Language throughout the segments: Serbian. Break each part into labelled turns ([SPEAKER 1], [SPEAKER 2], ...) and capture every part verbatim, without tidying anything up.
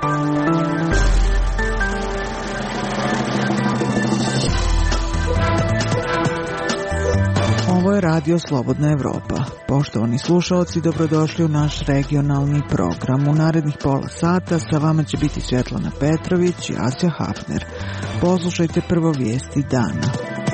[SPEAKER 1] Ovo je Radio Slobodna Evropa. Poštovani slušalci, dobrodošli u naš regionalni program. U narednih pola sata sa vama će biti Svjetlana Petrović i Asja Hafner. Poslušajte prvo vijesti dana.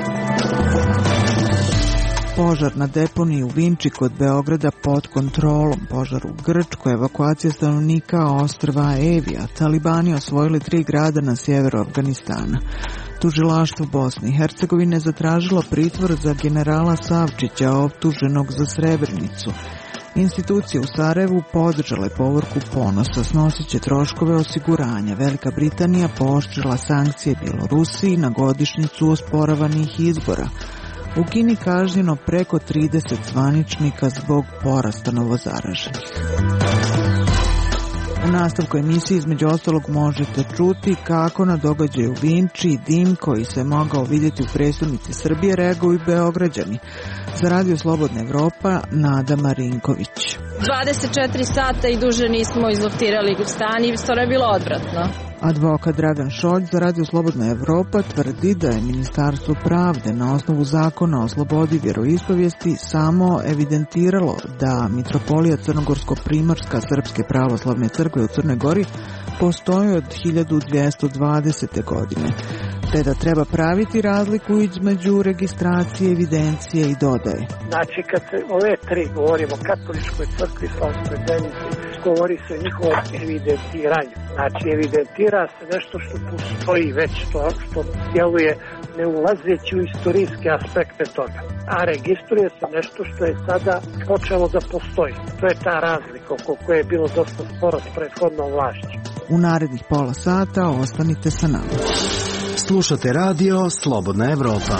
[SPEAKER 1] Požar na deponiji u Vinči kod Beograda pod kontrolom. Požar u Grčkoj, evakuacija stanovnika ostrva Evija. Talibani osvojili tri grada na sjeveru Afganistana. Tužilaštvo Bosne i Hercegovine zatražilo pritvor za generala Savčića, optuženog za Srebrenicu. Institucije u Sarajevu podržale povorku Ponosa, snosit će troškove osiguranja. Velika Britanija pooštrila sankcije Bjelorusiji na godišnjicu osporavanih izbora. U Kini kažnjeno preko trideset zvaničnika zbog porasta novozaraženih. U nastavku emisije između ostalog možete čuti kako na događaju u Vinči dim koji se mogao vidjeti u prestonici Srbije reaguju Beograđani. Za Radio Slobodna Evropa, Nada Marinković.
[SPEAKER 2] dvadeset četiri sata i duže nismo izloftirali stan i stvarno je bilo odvratno.
[SPEAKER 1] Advokat Dragan Šolj za Radio Slobodna Evropa tvrdi da je Ministarstvo pravde na osnovu zakona o slobodi vjeroispovijesti samo evidentiralo da Mitropolija Crnogorsko-Primorska Srpske pravoslavne crkve u Crnoj Gori postoji od hiljadu dvjesto dvadesete. godine, te da treba praviti razliku između registracije, evidencije i dodaje.
[SPEAKER 3] Znači, kad se ove tri govorimo o katoličkoj crkvi, slavskoj zajednici, govori se o njihovom evidentiranju. Znači, evidentira se nešto što postoji već, to što djeluje ne ulazeći u istorijske aspekte toga. A registruje se nešto što je sada počelo da postoji. To je ta razlika oko koje je bilo dosta sporo s prethodnom vlašću.
[SPEAKER 1] U narednih pola sata ostanite sa nama.
[SPEAKER 4] Slušate Radio Slobodna Evropa.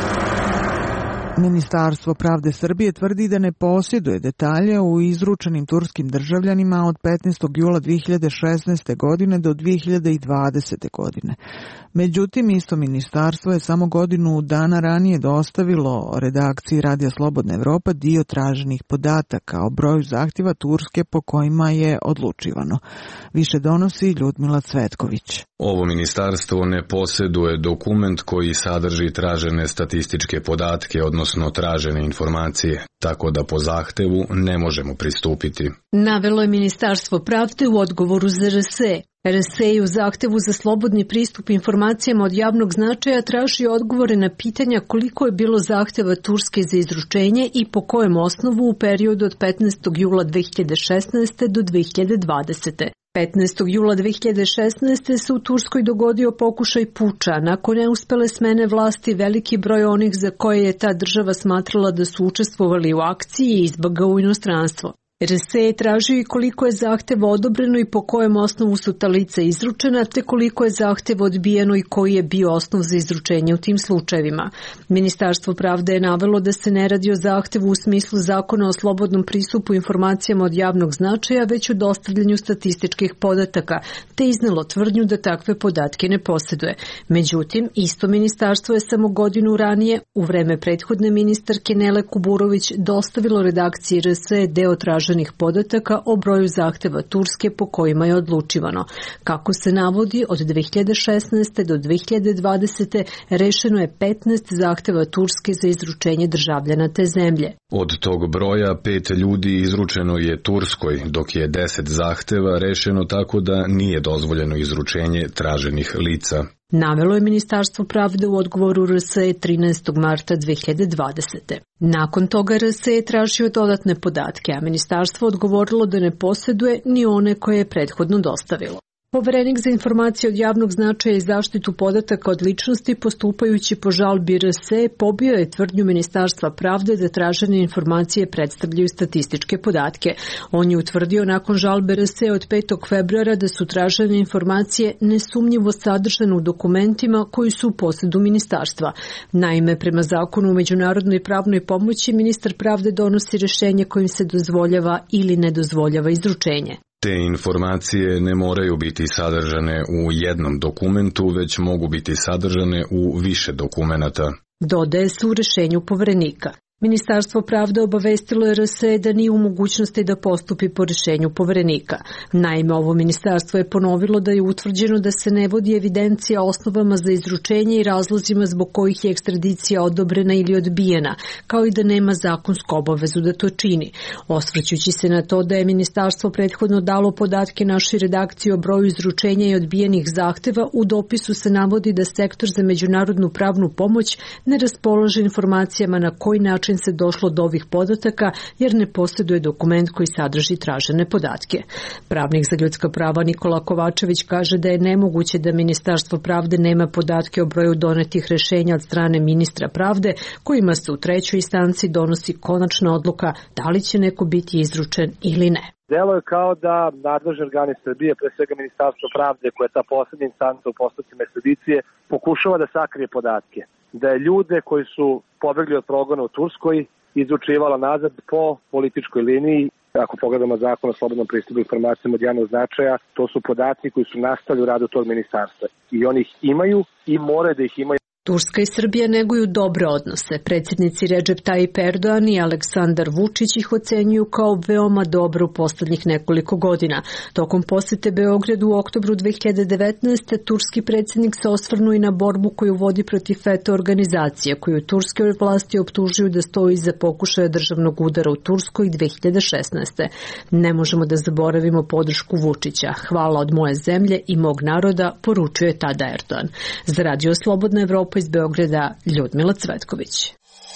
[SPEAKER 1] Ministarstvo pravde Srbije tvrdi da ne posjeduje detalje u izručenim turskim državljanima od petnaestog jula dvije hiljade šesnaeste. godine do dvije hiljade dvadesete. godine. Međutim, isto ministarstvo je samo godinu dana ranije dostavilo redakciji Radija Slobodna Evropa dio traženih podataka o broju zahtjeva Turske po kojima je odlučivano. Više donosi Ljudmila Cvetković.
[SPEAKER 5] Ovo ministarstvo ne posjeduje dokument koji sadrži tražene statističke podatke, odnosno tražene informacije, tako da po zahtevu ne možemo pristupiti.
[SPEAKER 6] Navelo je Ministarstvo pravde u odgovoru za R S E. R S E u zahtevu za slobodni pristup informacijama od javnog značaja traži odgovore na pitanja koliko je bilo zahtjeva Turske za izručenje i po kojem osnovu u periodu od petnaestog jula dvije hiljade šesnaeste. do dvije hiljade dvadesete. petnaestog jula dvije hiljade šesnaeste. se u Turskoj dogodio pokušaj puča. Nakon neuspele smene vlasti, veliki broj onih za koje je ta država smatrala da su učestvovali u akciji i izbjegao u inostranstvo. R S E je tražio i koliko je zahtjeva odobreno i po kojem osnovu su ta lica izručena, te koliko je zahtjeva odbijeno i koji je bio osnov za izručenje u tim slučajevima. Ministarstvo pravde je navelo da se ne radi o zahtjevu u smislu zakona o slobodnom pristupu informacijama od javnog značaja, već o dostavljanju statističkih podataka, te iznelo tvrdnju da takve podatke ne posjeduje. Međutim, isto ministarstvo je samo godinu ranije, u vreme prethodne ministarke Nele Kuburović, dostavilo redakciji R S E deo traženja podataka o broju zahtjeva Turske po kojima je odlučivano. Kako se navodi, od dvije hiljade šesnaeste. do dvije hiljade dvadesete. rešeno je petnaest zahtjeva Turske za izručenje državljana te zemlje.
[SPEAKER 5] Od tog broja pet ljudi izručeno je Turskoj, dok je deset zahtjeva rešeno tako da nije dozvoljeno izručenje traženih lica.
[SPEAKER 6] Navelo je Ministarstvo pravde u odgovoru R S E trinaestog marta dvije hiljade dvadesete. Nakon toga R S E je tražio dodatne podatke, a ministarstvo odgovorilo da ne posjeduje ni one koje je prethodno dostavilo. Poverenik za informacije od javnog značaja i zaštitu podataka od ličnosti, postupajući po žalbi R S E, pobio je tvrdnju Ministarstva pravde da tražene informacije predstavljaju statističke podatke. On je utvrdio nakon žalbe R S E od petog februara da su tražene informacije nesumnjivo sadržane u dokumentima koji su u posjedu ministarstva. Naime, prema zakonu o međunarodnoj pravnoj pomoći, ministar pravde donosi rješenje kojim se dozvoljava ili ne dozvoljava izručenje.
[SPEAKER 5] Te informacije ne moraju biti sadržane u jednom dokumentu, već mogu biti sadržane u više dokumenata.
[SPEAKER 6] Dodaje se u rješenju poverenika. Ministarstvo pravde obavestilo je R S E da nije u mogućnosti da postupi po rješenju poverenika. Naime, ovo ministarstvo je ponovilo da je utvrđeno da se ne vodi evidencija o osnovama za izručenje i razlozima zbog kojih je ekstradicija odobrena ili odbijena, kao i da nema zakonsku obavezu da to čini. Osvrćući se na to da je ministarstvo prethodno dalo podatke našoj redakciji o broju izručenja i odbijenih zahteva, u dopisu se navodi da Sektor za međunarodnu pravnu pomoć ne raspolaže informacijama na koji način se došlo do ovih podataka jer ne posjeduje dokument koji sadrži tražene podatke. Pravnik za ljudska prava Nikola Kovačević kaže da je nemoguće da Ministarstvo pravde nema podatke o broju donetih rješenja od strane ministra pravde kojima se u trećoj instanci donosi konačna odluka da li će neko biti izručen ili ne.
[SPEAKER 3] Delo je kao da nadležni organi Srbije, pre svega Ministarstvo pravde, koja je ta poslednja instanca u postupcima ekstradicije, pokušava da sakrije podatke. Da je ljude koji su pobegli od progona u Turskoj izručivala nazad po političkoj liniji. Ako pogledamo zakon o slobodnom pristupu informacijama od javnog značaja, to su podaci koji su nastali u radu tog ministarstva. I oni ih imaju i moraju da ih imaju.
[SPEAKER 6] Turska i Srbija neguju dobre odnose. Predsjednici Recep Tayyip Erdogan i Aleksandar Vučić ih ocenjuju kao veoma dobro u posljednjih nekoliko godina. Tokom posjete Beogradu u oktobru dve hiljade devetnaeste. turski predsjednik se osvrnuo i na borbu koju vodi protiv FETA organizacije, koju turske vlasti optužuju da stoji iza pokušaja državnog udara u Turskoj dve hiljade šesnaeste. Ne možemo da zaboravimo podršku Vučića. Hvala od moje zemlje i mog naroda, poručuje tada Erdogan. Za Radio Slobodna Evropa iz Beograda, Ljudmila Cvetković.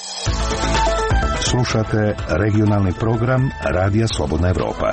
[SPEAKER 7] Slušate regionalni program Radija Slobodna Evropa.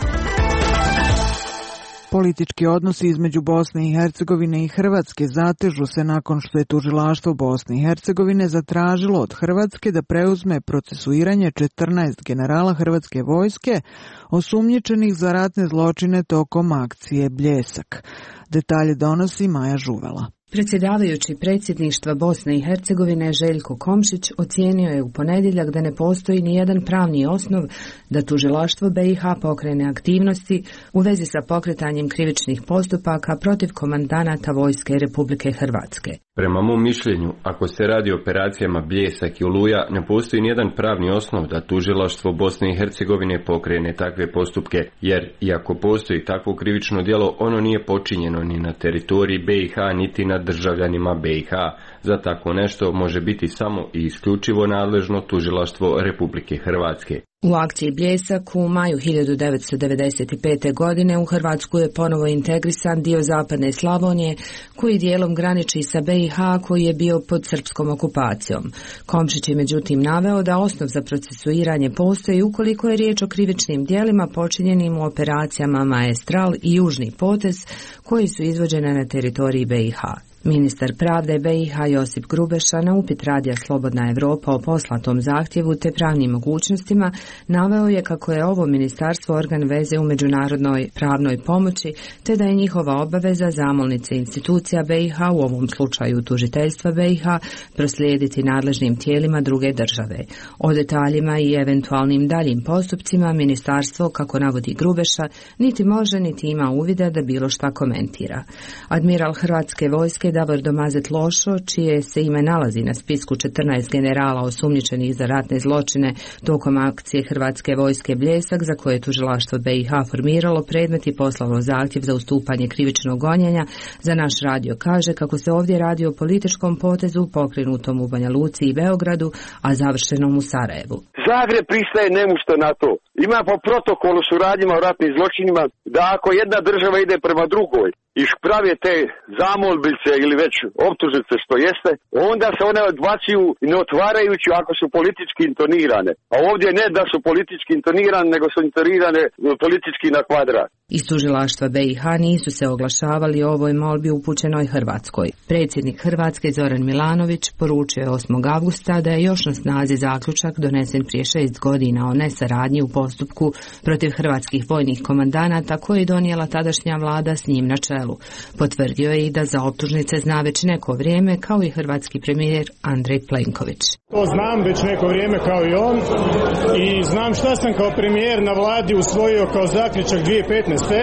[SPEAKER 1] Politički odnosi između Bosne i Hercegovine i Hrvatske zatežu se nakon što je tužilaštvo Bosne i Hercegovine zatražilo od Hrvatske da preuzme procesuiranje četrnaest generala hrvatske vojske osumnjičenih za ratne zločine tokom akcije Bljesak. Detalje donosi Maja Žuvela.
[SPEAKER 8] Predsjedavajući predsjedništva Bosne i Hercegovine Željko Komšić ocijenio je u ponedjeljak da ne postoji ni jedan pravni osnov da tužilaštvo B i H pokrene aktivnosti u vezi sa pokretanjem krivičnih postupaka protiv komandanata vojske Republike Hrvatske.
[SPEAKER 9] Prema mom mišljenju, ako se radi o operacijama Bljesak i Oluja, ne postoji nijedan pravni osnov da tužilaštvo Bosne i Hercegovine pokrene takve postupke, jer iako postoji takvo krivično djelo, ono nije počinjeno ni na teritoriji B i H, niti na državljanima B i H. Za tako nešto može biti samo i isključivo nadležno tužilaštvo Republike Hrvatske.
[SPEAKER 8] U akciji Bljesak u maju hiljadu devetsto devedeset pete. godine u Hrvatsku je ponovo integrisan dio zapadne Slavonije koji dijelom graniči sa B i H koji je bio pod srpskom okupacijom. Komšić je međutim naveo da osnov za procesuiranje postoji ukoliko je riječ o krivičnim djelima počinjenim u operacijama Maestral i Južni potez koji su izvođene na teritoriji B i H. Ministar pravde B i H Josip Grubeša na upit Radija Slobodna Evropa o poslatom zahtjevu te pravnim mogućnostima naveo je kako je ovo ministarstvo organ veze u međunarodnoj pravnoj pomoći te da je njihova obaveza zamolnice institucija B i H, u ovom slučaju tužiteljstva B i H, proslijediti nadležnim tijelima druge države. O detaljima i eventualnim daljim postupcima ministarstvo, kako navodi Grubeša, niti može niti ima uvida da bilo šta komentira. Admiral Hrvatske vojske Davor Domazet Lošo, čije se ime nalazi na spisku četrnaest generala osumnjičenih za ratne zločine tokom akcije Hrvatske vojske Bljesak, za koje je tužilaštvo B i H formiralo predmet i poslalo zahtjev za ustupanje krivičnog gonjenja, za naš radio kaže kako se ovdje radi o političkom potezu pokrenutom u Banja Luci i Beogradu, a završenom u Sarajevu.
[SPEAKER 10] Zagreb pristaje nemušto na to. Ima po protokolu suradnjima o ratnim zločinima da ako jedna država ide prema drugoj i prave te zamolbice ili već optužnice što jeste, onda se one odbacuju ne otvarajući ako su politički intonirane. A ovdje ne da su politički intonirane, nego su intonirane politički na kvadrat.
[SPEAKER 8] Iz tužilaštva B i H nisu se oglašavali o ovoj molbi upućenoj Hrvatskoj. Predsjednik Hrvatske Zoran Milanović poručio je osmog avgusta da je još na snazi zaključak donesen prije šest godina o nesaradnji u postupku protiv hrvatskih vojnih komandanata koje je donijela tadašnja vlada s njim na čelu. Potvrdio je i da za optužnice zna već neko vrijeme kao i hrvatski premijer Andrej Plenković.
[SPEAKER 11] To znam već neko vrijeme kao i on i znam šta sam kao premijer na vladi usvojio kao zaključak dvije tisuće petnaeste.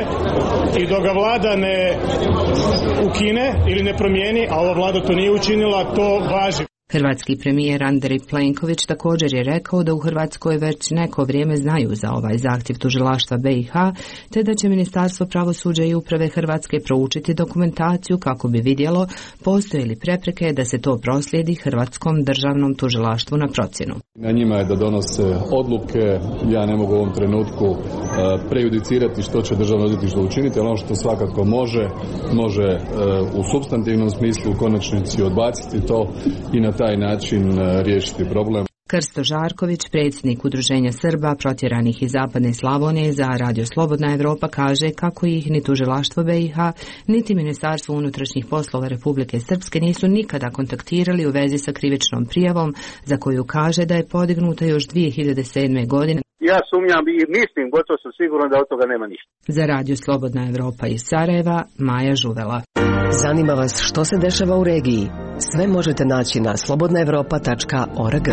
[SPEAKER 11] i dok ga vlada ne ukine ili ne promijeni, a ova vlada to nije učinila, to važi.
[SPEAKER 8] Hrvatski premijer Andrej Plenković također je rekao da u Hrvatskoj već neko vrijeme znaju za ovaj zahtjev tužilaštva B i H, te da će Ministarstvo pravosuđa i uprave Hrvatske proučiti dokumentaciju kako bi vidjelo postoje li prepreke da se to proslijedi Hrvatskom državnom tužilaštvu na procjenu.
[SPEAKER 12] Na njima je da donose odluke, ja ne mogu u ovom trenutku prejudicirati što će državno odvjetništvo učiniti, ali ono što svakako može, može u supstantivnom smislu u konačnici odbaciti to i na taj način riješiti problem.
[SPEAKER 8] Krsto Žarković, predsjednik Udruženja Srba protjeranih iz Zapadne Slavonije za Radio Slobodna Evropa, kaže kako ih ni tužilaštvo B i H, niti Ministarstvo unutrašnjih poslova Republike Srpske nisu nikada kontaktirali u vezi sa krivičnom prijavom, za koju kaže da je podignuta još dvije hiljade sedme. godine.
[SPEAKER 13] Ja sumnjam i mislim, gotovo sam siguran da od toga nema ništa.
[SPEAKER 8] Za Radio Slobodna Evropa iz Sarajeva, Maja Žuvela.
[SPEAKER 14] Zanima vas što se dešava u regiji? Sve možete naći na slobodna evropa tačka org.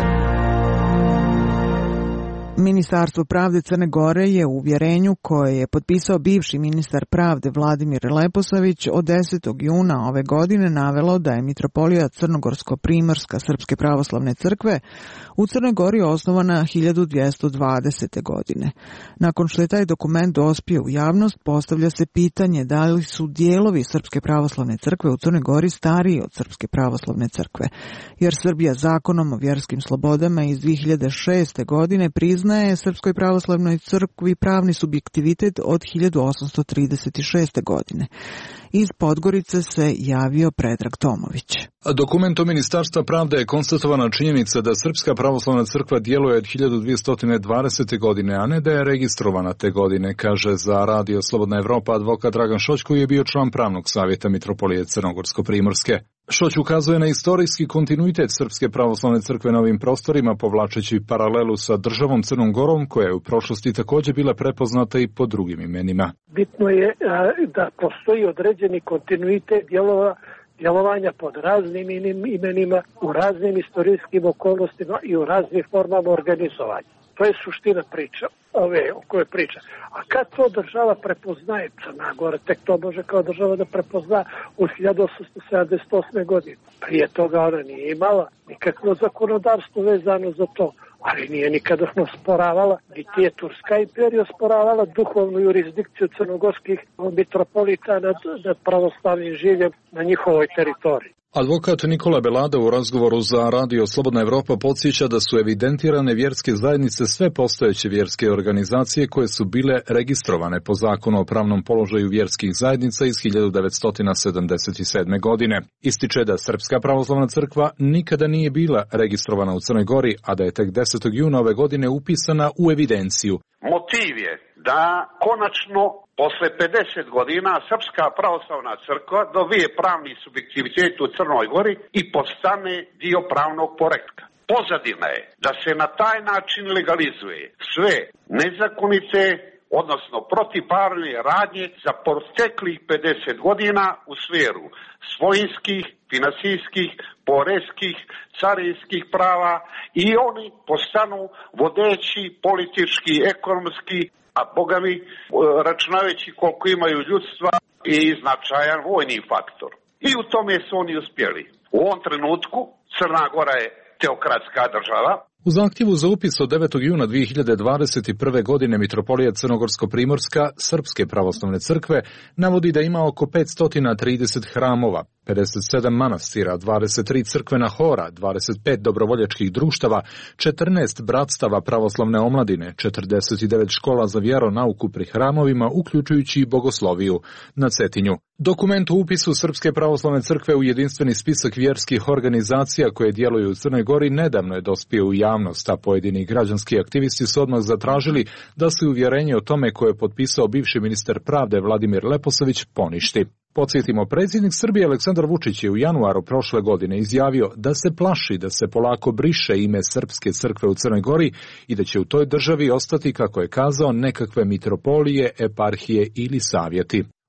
[SPEAKER 1] Ministarstvo pravde Crne Gore je u uvjerenju koje je potpisao bivši ministar pravde Vladimir Leposavić od desetog juna ove godine navelo da je mitropolija Crnogorsko-Primorska Srpske pravoslavne crkve u Crnoj Gori osnovana hiljadu dvjesto dvadesete. godine. Nakon što je taj dokument dospio u javnost, postavlja se pitanje da li su dijelovi Srpske pravoslavne crkve u Crnoj Gori stariji od Srpske pravoslavne crkve, jer Srbija zakonom o vjerskim slobodama iz dvije hiljade šeste. godine priznaje Srpskoj pravoslavnoj crkvi pravni subjektivitet od hiljadu osamsto trideset šeste. godine. Iz Podgorice se javio Predrag Tomović.
[SPEAKER 15] Dokumentom Ministarstva pravde je konstatovana činjenica da Srpska pravoslavna crkva djeluje od hiljadu dvjesto dvadesete. godine, a ne da je registrovana te godine, kaže za Radio Slobodna Evropa advokat Dragan Šoć, koji je bio član pravnog savjeta mitropolije Crnogorsko-Primorske. Šoć ukazuje na istorijski kontinuitet Srpske pravoslavne crkve na ovim prostorima, povlačeći paralelu sa državom Crnom Gorom, koja je u prošlosti također bila prepoznata i po drugim imenima.
[SPEAKER 3] Bitno je da postoji određeni kontinuitet djelova, djelovanja pod raznim imenima, u raznim istorijskim okolnostima i u raznim formama organizovanja. To je suština priča, ove o kojoj priča. A kad to država prepoznaje, Crna Gora tek to može kao država da prepozna u hiljadu osamsto sedamdeset osme. godine. Prije toga ona nije imala nikakvo zakonodavstvo vezano za to, ali nije nikada osporavala, niti je Turska imperija osporavala duhovnu jurisdikciju crnogorskih mitropolita nad, nad pravoslavnim življem na njihovoj teritoriji.
[SPEAKER 15] Advokat Nikola Belada u razgovoru za Radio Slobodna Evropa podsjeća da su evidentirane vjerske zajednice sve postojeće vjerske organizacije koje su bile registrovane po zakonu o pravnom položaju vjerskih zajednica iz hiljadu devetsto sedamdeset sedme. godine. Ističe da Srpska pravoslavna crkva nikada nije bila registrovana u Crnoj Gori, a da je tek desetog juna ove godine upisana u evidenciju.
[SPEAKER 16] Motiv je da konačno posle pedeset godina Srpska pravoslavna crkva dobije pravni subjektivitet u Crnoj Gori i postane dio pravnog poretka. Pozadina je da se na taj način legalizuje sve nezakonite, odnosno protivpravne radnje za proteklih pedeset godina u sferu svojinskih, finansijskih, poreskih, carinskih prava i oni postanu vodeći politički, ekonomski, a Boga mi računavajući koliko imaju ljudstva i značajan vojni faktor. I u tome su oni uspjeli. U ovom trenutku Crna Gora je teokratska država.
[SPEAKER 15] U zahtjevu za upis od devetog juna dvije hiljade dvadeset prve. godine mitropolija Crnogorsko-Primorska Srpske pravoslavne crkve navodi da ima oko petsto trideset hramova, pedeset sedam manastira, dvadeset tri crkvena hora, dvadeset pet dobrovoljačkih društava, četrnaest bratstava pravoslavne omladine, četrdeset devet škola za vjeronauku pri hramovima, uključujući i bogosloviju na Cetinju. Dokument o upisu Srpske pravoslavne crkve u jedinstveni spisak vjerskih organizacija koje djeluju u Crnoj Gori nedavno je dospio u javnost, a pojedini građanski aktivisti su odmah zatražili da se uvjerenje o tome koje je potpisao bivši ministar pravde Vladimir Leposavić poništi. Podsjetimo, predsjednik Srbije Aleksandar Vučić je u januaru prošle godine izjavio da se plaši da se polako briše ime Srpske crkve u Crnoj Gori i da će u toj državi ostati, kako je kazao, nekakve mitropolije, eparhije ili savjeti.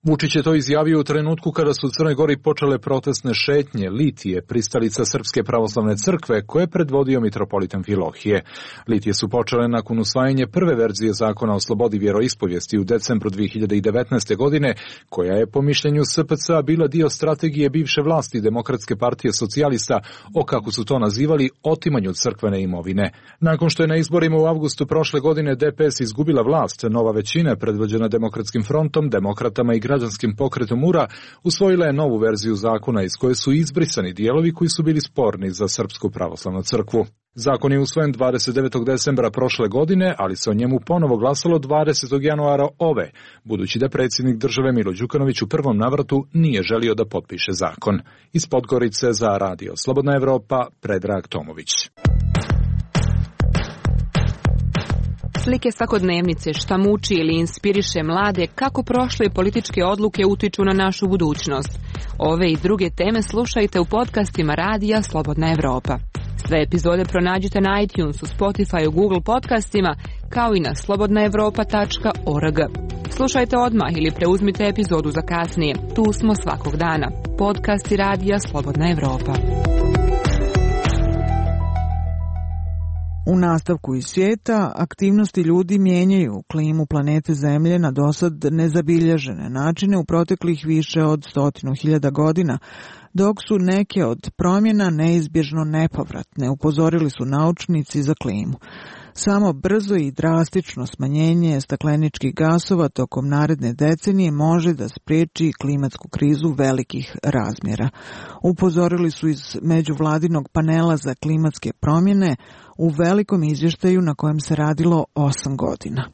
[SPEAKER 15] Vučić je to izjavio u trenutku kada su u Crnoj Gori počele protestne šetnje Litije, pristalica Srpske pravoslavne crkve, koje je predvodio mitropolita Amfilohije. Litije su počele nakon usvajanja prve verzije zakona o slobodi vjeroispovijesti u decembru dvije hiljade devetnaeste. godine, koja je po mišljenju S P C a bila dio strategije bivše vlasti Demokratske partije socijalista o, kako su to nazivali, otimanju crkvene imovine. Nakon što je na izborima u avgustu prošle godine D P S izgubila vlast, nova većina, predvođena Demokratskim frontom, demokratama i građanskim pokretom U R A, usvojila je novu verziju zakona iz koje su izbrisani dijelovi koji su bili sporni za Srpsku pravoslavnu crkvu. Zakon je usvojen dvadeset devetog decembra prošle godine, ali se o njemu ponovo glasalo dvadesetog januara ove, budući da predsjednik države Milo Đukanović u prvom navratu nije želio da potpiše zakon. Iz Podgorice za Radio Slobodna Evropa, Predrag Tomović.
[SPEAKER 17] Slike svakodnevnice, šta muči ili inspiriše mlade, kako prošle političke odluke utiču na našu budućnost. Ove i druge teme slušajte u podcastima Radija Slobodna Evropa. Sve epizode pronađite na iTunesu, Spotify, Google podcastima, kao i na slobodna evropa tačka org. Slušajte odmah ili preuzmite epizodu za kasnije. Tu smo svakog dana. Podcasti Radija Slobodna Evropa.
[SPEAKER 1] U nastavku iz svijeta, aktivnosti ljudi mijenjaju klimu planete Zemlje na dosad nezabilježene načine u proteklih više od stotinu hiljada godina, dok su neke od promjena neizbježno nepovratne, upozorili su naučnici za klimu. Samo brzo i drastično smanjenje stakleničkih gasova tokom naredne decenije može da spriječi klimatsku krizu velikih razmjera. Upozorili su iz međuvladinog panela za klimatske promjene u velikom izvještaju na kojem se radilo osam godina.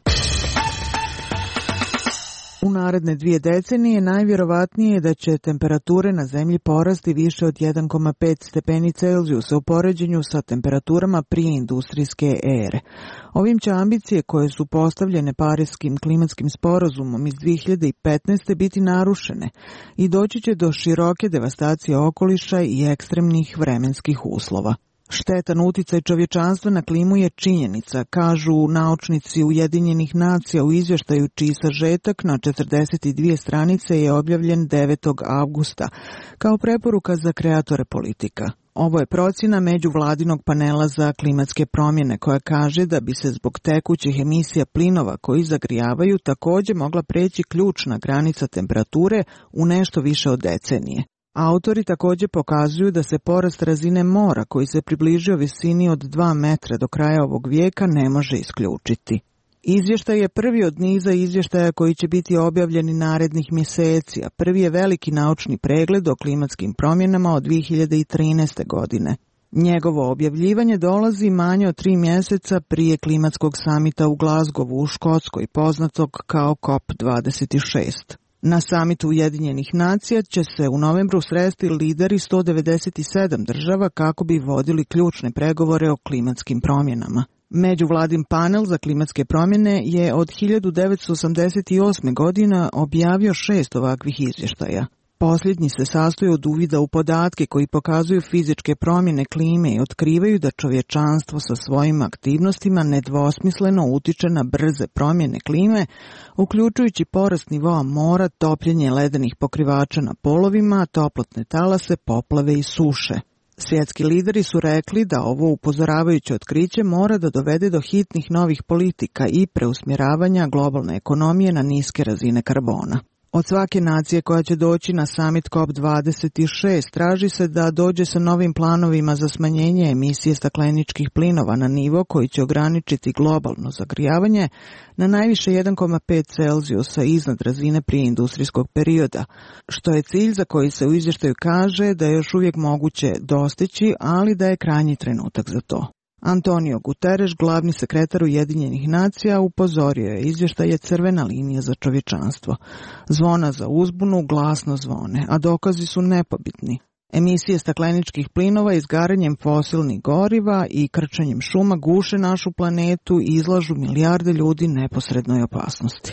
[SPEAKER 1] U naredne dvije decenije najvjerovatnije je da će temperature na Zemlji porasti više od jedan zarez pet stepeni Celzijusa u poređenju sa temperaturama prije industrijske ere. Ovim će ambicije koje su postavljene Pariskim klimatskim sporazumom iz dvije hiljade petnaeste. biti narušene i doći će do široke devastacije okoliša i ekstremnih vremenskih uslova. Štetan uticaj čovječanstva na klimu je činjenica, kažu naučnici Ujedinjenih nacija u izvještaju čiji sažetak na četrdeset dvije stranice je objavljen devetog avgusta kao preporuka za kreatore politika. Ovo je procjena međuvladinog panela za klimatske promjene koja kaže da bi se zbog tekućih emisija plinova koji zagrijavaju također mogla preći ključna granica temperature u nešto više od decenije. Autori također pokazuju da se porast razine mora koji se približio visini od dva metra do kraja ovog vijeka ne može isključiti. Izvještaj je prvi od niza izvještaja koji će biti objavljeni narednih mjeseci, a prvi je veliki naučni pregled o klimatskim promjenama od dvije hiljade trinaeste. godine. Njegovo objavljivanje dolazi manje od tri mjeseca prije klimatskog samita u Glasgowu u Škotskoj, poznatog kao COP dvadeset šest. Na samitu Ujedinjenih nacija će se u novembru sresti lideri sto devedeset sedam država kako bi vodili ključne pregovore o klimatskim promjenama. Međuvladin panel za klimatske promjene je od hiljadu devetsto osamdeset osme. godine objavio šest ovakvih izvještaja. Posljednji se sastoji od uvida u podatke koji pokazuju fizičke promjene klime i otkrivaju da čovječanstvo sa svojim aktivnostima nedvosmisleno utiče na brze promjene klime, uključujući porast nivoa mora, topljenje ledenih pokrivača na polovima, toplotne talase, poplave i suše. Svjetski lideri su rekli da ovo upozoravajuće otkriće mora da dovede do hitnih novih politika i preusmjeravanja globalne ekonomije na niske razine karbona. Od svake nacije koja će doći na summit COP dvadeset šest traži se da dođe sa novim planovima za smanjenje emisije stakleničkih plinova na nivo koji će ograničiti globalno zagrijavanje na najviše jedan zarez pet Celzijusa iznad razine prije industrijskog perioda, što je cilj za koji se u izvještaju kaže da je još uvijek moguće dostići, ali da je krajnji trenutak za to. Antonio Guterres, glavni sekretar Ujedinjenih nacija, upozorio je izvještaj je crvena linija za čovječanstvo. Zvona za uzbunu glasno zvone, a dokazi su nepobitni. Emisije stakleničkih plinova izgaranjem fosilnih goriva i krčenjem šuma guše našu planetu i izlažu milijarde ljudi neposrednoj opasnosti.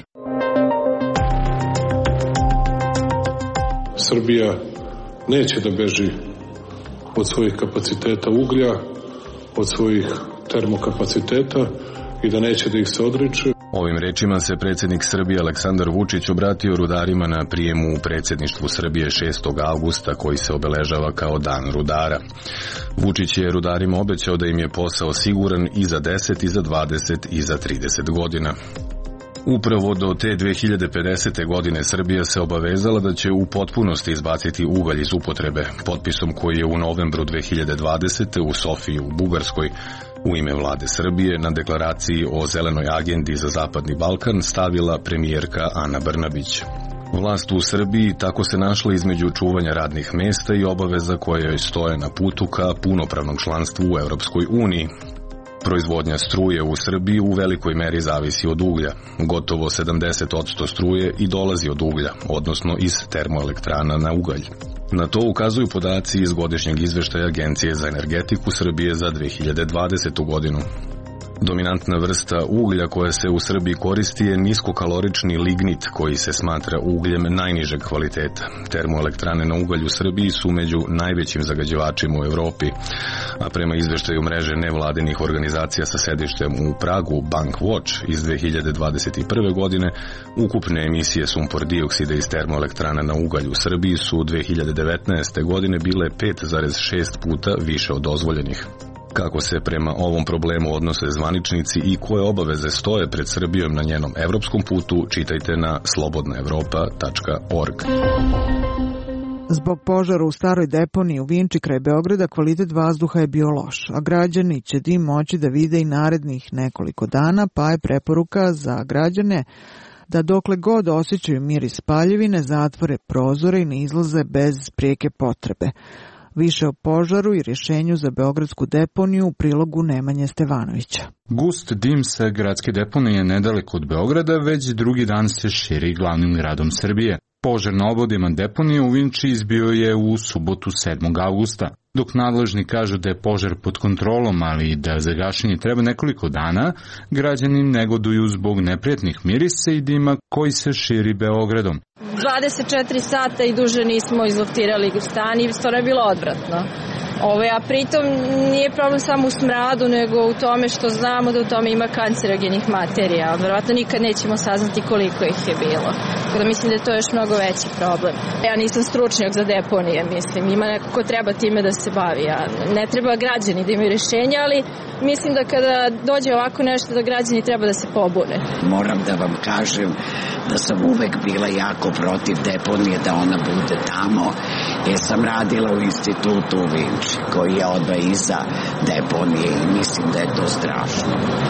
[SPEAKER 18] Srbija neće da beži od svojih kapaciteta uglja, od svojih termokapaciteta i da neće da ih se odriče.
[SPEAKER 5] Ovim rečima se predsjednik Srbije Aleksandar Vučić obratio rudarima na prijemu u predsjedništvu Srbije šestog avgusta koji se obeležava kao Dan rudara. Vučić je rudarima obećao da im je posao siguran i za deset, i za dvadeset, i za trideset godina. Upravo do te dve hiljade pedesete. godine Srbija se obavezala da će u potpunosti izbaciti ugalj iz upotrebe, potpisom koji je u novembru dve hiljade dvadesete. u Sofiji u Bugarskoj u ime vlade Srbije na deklaraciji o zelenoj agendi za Zapadni Balkan stavila premijerka Ana Brnabić. Vlast u Srbiji tako se našla između čuvanja radnih mesta i obaveza koje joj stoje na putu ka punopravnom članstvu u Europskoj uniji. Proizvodnja struje u Srbiji u velikoj meri zavisi od uglja. Gotovo sedamdeset posto struje i dolazi od uglja, odnosno iz termoelektrana na ugalj. Na to ukazuju podaci iz godišnjeg izveštaja Agencije za energetiku Srbije za dve hiljade dvadesetu. godinu. Dominantna vrsta uglja koja se u Srbiji koristi je niskokalorični lignit koji se smatra ugljem najnižeg kvaliteta. Termoelektrane na ugalj u Srbiji su među najvećim zagađivačima u Evropi, a prema izveštaju mreže nevladinih organizacija sa sedištem u Pragu Bank Watch iz dve hiljade dvadeset prve. godine, ukupne emisije sumpor dioksida iz termoelektrana na ugalj u Srbiji su dve hiljade devetnaeste. godine bile pet zarez šest puta više od dozvoljenih. Kako se prema ovom problemu odnose zvaničnici i koje obaveze stoje pred Srbijom na njenom evropskom putu, čitajte na slobodna evropa tačka org.
[SPEAKER 1] Zbog požara u staroj deponiji u Vinči kraj Beograda kvalitet vazduha je bio loš, a građani će dim moći da vide i narednih nekoliko dana, pa je preporuka za građane da dokle god osjećaju miris spaljevine zatvore prozore i ne izlaze bez prijeke potrebe. Više o požaru i rješenju za beogradsku deponiju u prilogu Nemanje Stevanovića.
[SPEAKER 19] Gust dim sa gradske deponije nedaleko od Beograda već drugi dan se širi glavnim gradom Srbije. Požar na obodima deponije u Vinči izbio je u subotu sedmog avgusta. Dok nadležni kažu da je požar pod kontrolom, ali i da za gašenje treba nekoliko dana, građani negoduju zbog neprijatnih mirisa i dima koji se širi Beogradom.
[SPEAKER 2] dvadeset četiri sata i duže nismo izloftirali stan i stvarno je bilo odvratno. Ove, a pritom nije problem samo u smradu, nego u tome što znamo da u tome ima kancerogenih materija. Verovatno nikad nećemo saznati koliko ih je bilo. Tako da mislim da je to još mnogo veći problem. Ja nisam stručnjak za deponije, mislim. Ima neko ko treba time da se bavi. A ne treba građani da imaju rješenja, ali mislim da kada dođe ovako nešto da građani treba da se pobune.
[SPEAKER 20] Moram da vam kažem da sam uvek bila jako protiv deponije, da ona bude tamo, jer sam radila u institutu u Vinči, koji je odmah iza deponije i mislim da je to strašno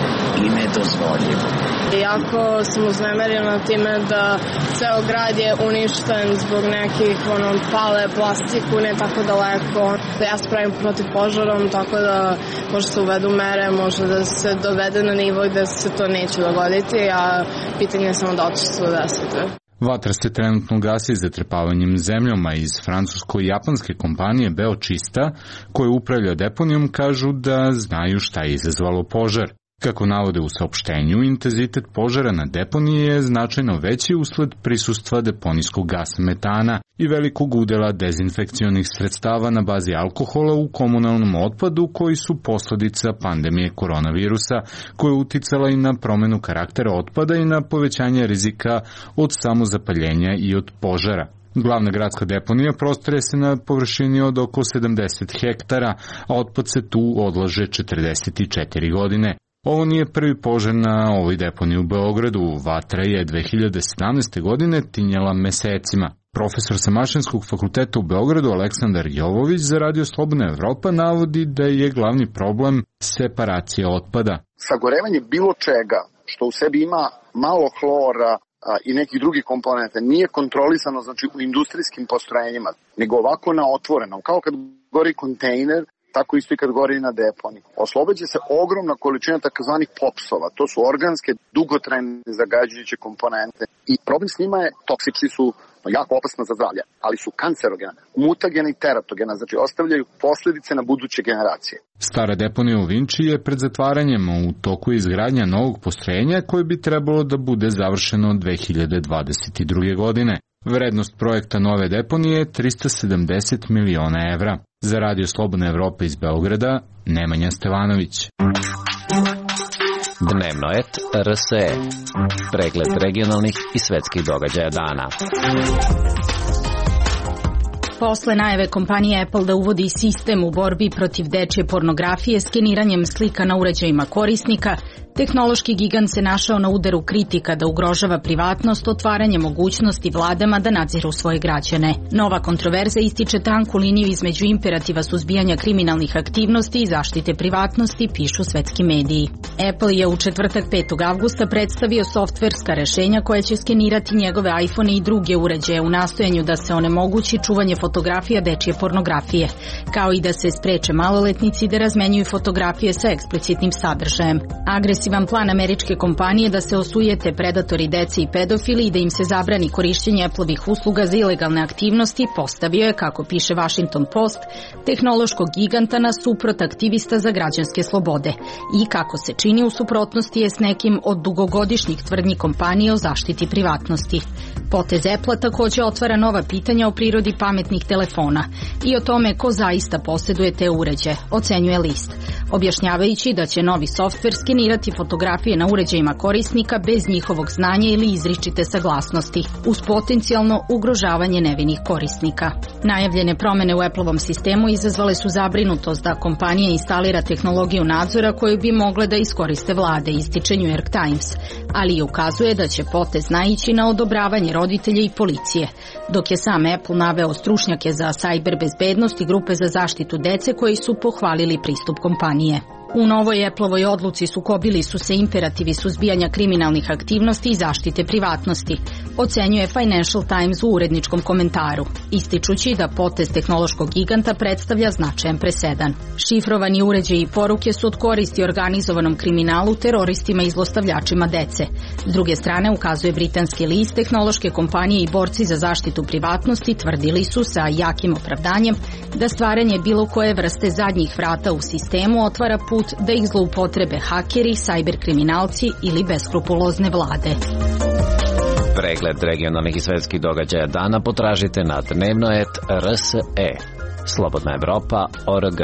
[SPEAKER 20] i nedozvoljivo.
[SPEAKER 21] Jako sam uznemirena time da ceo grad je uništen zbog nekih ono, pale plastiku, ne tako daleko. Ja se pravim protiv požarom, tako da može se uvedu mere, može da se dovede na nivo gde se to neće dogoditi, a pitanje je samo da će se desiti.
[SPEAKER 19] Vatra se trenutno gasi zatrpavanjem zemljom, a iz francusko-japanske kompanije Beočista, koje upravlja deponijom, kažu da znaju šta je izazvalo požar. Kako navode u saopštenju, intenzitet požara na deponiji je značajno veći usled prisustva deponijskog gasa metana i velikog udela dezinfekcionih sredstava na bazi alkohola u komunalnom otpadu koji su posledica pandemije koronavirusa, koja je uticala i na promenu karaktera otpada i na povećanje rizika od samozapaljenja i od požara. Glavna gradska deponija prostire se na površini od oko sedamdeset hektara, a otpad se tu odlaže četrdeset četiri godine. Ovo nije prvi požar na ovoj deponiji u Beogradu. Vatra je dve hiljade sedamnaeste. godine tinjala mesecima. Profesor sa Mašinskog fakulteta u Beogradu Aleksandar Jovović za Radio Slobodna Evropa navodi da je glavni problem separacija otpada.
[SPEAKER 22] Sagorevanje bilo čega što u sebi ima malo hlora i nekih drugih komponenta nije kontrolisano, znači u industrijskim postrojenjima, nego ovako na otvorenom, kao kad gori kontejner, tako isto i kad gori na deponiji. Oslobađa se ogromna količina takozvanih popsova, to su organske, dugotrajne zagađujuće komponente i problem s njima je, toksični su, jako opasna za zdravlje, ali su kancerogena, mutagena i teratogena, znači ostavljaju posljedice na buduće generacije.
[SPEAKER 19] Stara deponija u Vinči je pred zatvaranjem, u toku izgradnja novog postrojenja koje bi trebalo da bude završeno dve hiljade dvadeset druge. godine. Vrednost projekta nove deponije je trista sedamdeset miliona evra. Za Radio Slobodna Evropa iz Beograda, Nemanja Stevanović.
[SPEAKER 4] Dnevnoet R S E. Pregled regionalnih i svetskih događaja dana.
[SPEAKER 6] Posle najave kompanije Apple da uvodi sistem u borbi protiv dečje pornografije skeniranjem slika na uređajima korisnika, tehnološki gigant se našao na udaru kritika da ugrožava privatnost, otvaranje mogućnosti vladama da nadziru svoje građane. Nova kontroverza ističe tanku liniju između imperativa suzbijanja kriminalnih aktivnosti i zaštite privatnosti, pišu svetski mediji. Apple je u četvrtak petog avgusta predstavio softverska rešenja koja će skenirati njegove iPhone i druge uređaje u nastojanju da se onemogući čuvanje fotografija dečje pornografije, kao i da se spreče maloletnici da razmenjuju fotografije sa eksplicitnim sadržajem. Agresivan plan američke kompanije da se osujete predatori dece i pedofili i da im se zabrani korišćenje Appleovih usluga za ilegalne aktivnosti postavio je, kako piše Washington Post, tehnološkog giganta na suprot aktivista za građanske slobode i, kako se čini, u suprotnosti je s nekim od dugogodišnjih tvrdnji kompanije o zaštiti privatnosti. Potez Apple takođe otvara nova pitanja o prirodi pametnih telefona i o tome ko zaista posjeduje te uređaje, ocenjuje list, objašnjavajući da će novi softver skenirati fotografije na uređajima korisnika bez njihovog znanja ili izričite saglasnosti, uz potencijalno ugrožavanje nevinih korisnika. Najavljene promene u Appleovom sistemu izazvale su zabrinutost da kompanija instalira tehnologiju nadzora koju bi mogle da iskoriste vlade, ističe New York Times, ali i ukazuje da će potez naići na odobravanje roditelja i policije, dok je sam Apple naveo stručnjake za sajber bezbednost i grupe za zaštitu dece koji su pohvalili pristup kompanije. U novoj Appleovoj odluci sukobili su se imperativi suzbijanja kriminalnih aktivnosti i zaštite privatnosti, ocenjuje Financial Times u uredničkom komentaru, ističući da potez tehnološkog giganta predstavlja značajan presedan. Šifrovani uređaji i poruke su od koristi organizovanom kriminalu, teroristima i zlostavljačima dece. S druge strane, ukazuje britanski list, tehnološke kompanije i borci za zaštitu privatnosti tvrdili su sa jakim opravdanjem da stvaranje bilo koje vrste zadnjih vrata u sistemu otvara put da ih zloupotrebe hakeri, sajber kriminalci ili beskrupulozne vlade.
[SPEAKER 4] Pregled regionalnih i svetskih događaja dana potražite na Dnevnoet R S E. Slobodna Evropa O R G.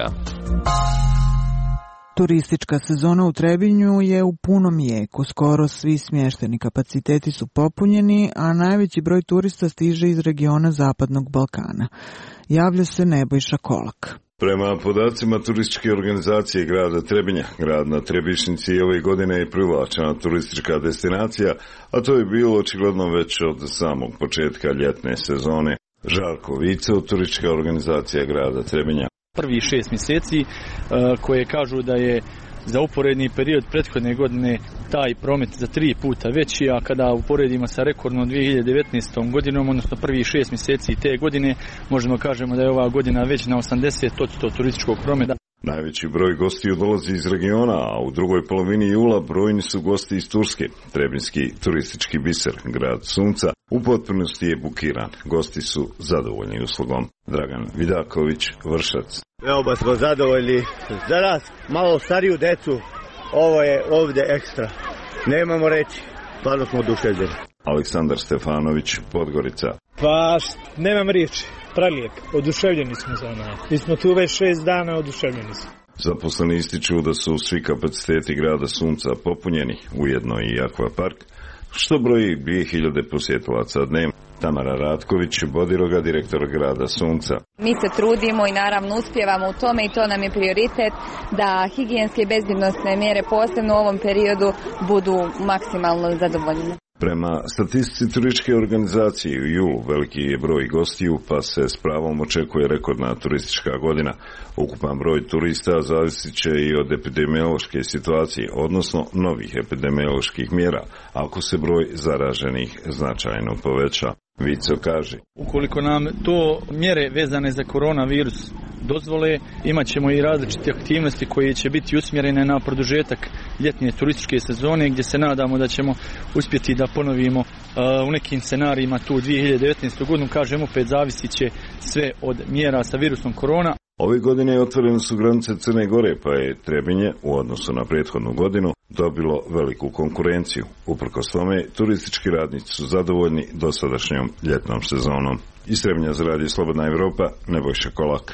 [SPEAKER 1] Turistička sezona u Trebinju je u punom jeku. Skoro svi smješteni kapaciteti su popunjeni, a najveći broj turista stiže iz regiona Zapadnog Balkana. Javlja se Nebojša Kolak.
[SPEAKER 23] Prema podacima turističke organizacije grada Trebinja, grad na Trebišnici ove godine je privlačena turistička destinacija, a to je bilo očigledno već od samog početka ljetne sezone. Žarko Vicov, turistička organizacija grada Trebinja.
[SPEAKER 24] Prvi šest mjeseci koje kažu da je za uporedni period prethodne godine taj promet za tri puta veći, a kada uporedimo sa rekordnom dvije hiljade devetnaestom godinom, odnosno prvih šest mjeseci te godine, možemo kažemo da je ova godina već na osamdeset posto turističkog prometa.
[SPEAKER 23] Najveći broj gostiju dolazi iz regiona, a u drugoj polovini jula brojni su gosti iz Turske. Trebinski turistički biser, grad Sunca, u potpunosti je bukiran. Gosti su zadovoljni uslugom. Dragan Vidaković, Vršac.
[SPEAKER 25] Veoma smo zadovoljni. Za nas, malo stariju decu, ovo je ovdje ekstra. Nemamo reći, stvarno smo oduševljeni.
[SPEAKER 23] Aleksandar Stefanović, Podgorica.
[SPEAKER 26] Pa, nemam riječi. Pralijep, oduševljeni smo za nas. Mi smo tu već šest dana, oduševljeni smo.
[SPEAKER 23] Zaposleni ističu da su svi kapaciteti grada Sunca popunjeni, ujedno i akvapark, što broji dvije hiljade posjetilaca dnevno. Tamara Ratković, Bodiroga, direktor grada Sunca.
[SPEAKER 27] Mi se trudimo i naravno uspijevamo u tome i to nam je prioritet da higijenske i bezbjednosne mjere posebno u ovom periodu budu maksimalno zadovoljne.
[SPEAKER 23] Prema statistici turističke organizacije u julu veliki je broj gostiju, pa se s pravom očekuje rekordna turistička godina. Ukupan broj turista zavisit će i od epidemiološke situacije, odnosno novih epidemioloških mjera, ako se broj zaraženih značajno poveća. Vico kaže:
[SPEAKER 24] ukoliko nam to mjere vezane za koronavirus dozvole, imat ćemo i različite aktivnosti koje će biti usmjerene na produžetak ljetne turističke sezone, gdje se nadamo da ćemo uspjeti da ponovimo uh, u nekim scenarijima tu dvije hiljade devetnaestu godinu, kažem opet zavisit će sve od mjera sa virusom korona.
[SPEAKER 23] Ove godine otvorene su granice Crne Gore, pa je Trebinje u odnosu na prethodnu godinu dobilo veliku konkurenciju. Uprkos tome, turistički radnici su zadovoljni dosadašnjom ljetnom sezonom. Iz Trebinja za radio Slobodna Evropa, Nebojša Kolak.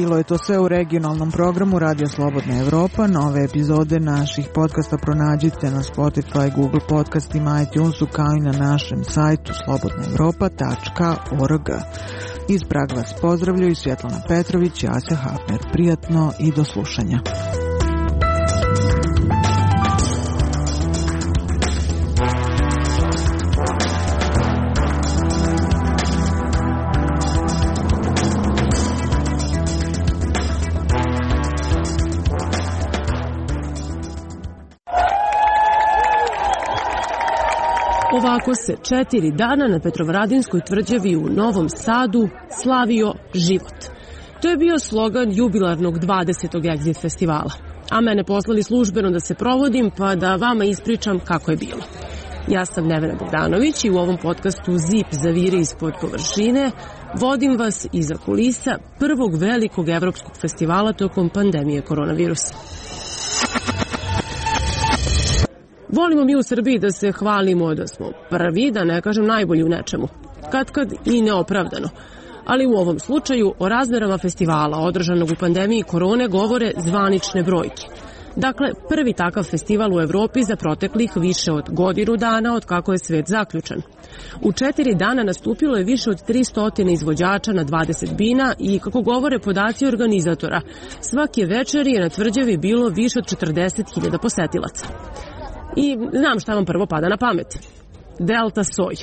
[SPEAKER 1] Bilo je to sve u regionalnom programu Radio Slobodna Evropa. Nove epizode naših podcasta pronađite na Spotify, Google podcastima, iTunesu kao i na našem sajtu slobodna evropa tačka org. Iz Praga vas pozdravljaju Svjetlana Petrović i Asja Hafner. Prijatno i do slušanja.
[SPEAKER 7] Ovako se četiri dana na Petrovaradinskoj tvrđavi u Novom Sadu slavio život. To je bio slogan jubilarnog dvadesetog Exit festivala. A mene poslali službeno da se provodim pa da vama ispričam kako je bilo. Ja sam Nevena Bogdanović i u ovom podcastu Zip zavire ispod površine vodim vas iza kulisa prvog velikog evropskog festivala tokom pandemije koronavirusa. Volimo mi u Srbiji da se hvalimo da smo prvi, da ne kažem najbolji u nečemu. Katkad i neopravdano. Ali u ovom slučaju o razmerama festivala održanog u pandemiji korone govore zvanične brojke. Dakle, prvi takav festival u Evropi za proteklih više od godinu dana od kako je svet zaključan. U četiri dana nastupilo je više od tristo izvođača na dvadeset bina i, kako govore podaci organizatora, svake večeri je na tvrđavi bilo više od četrdeset hiljada posetilaca. I znam šta vam prvo pada na pamet. Delta soj.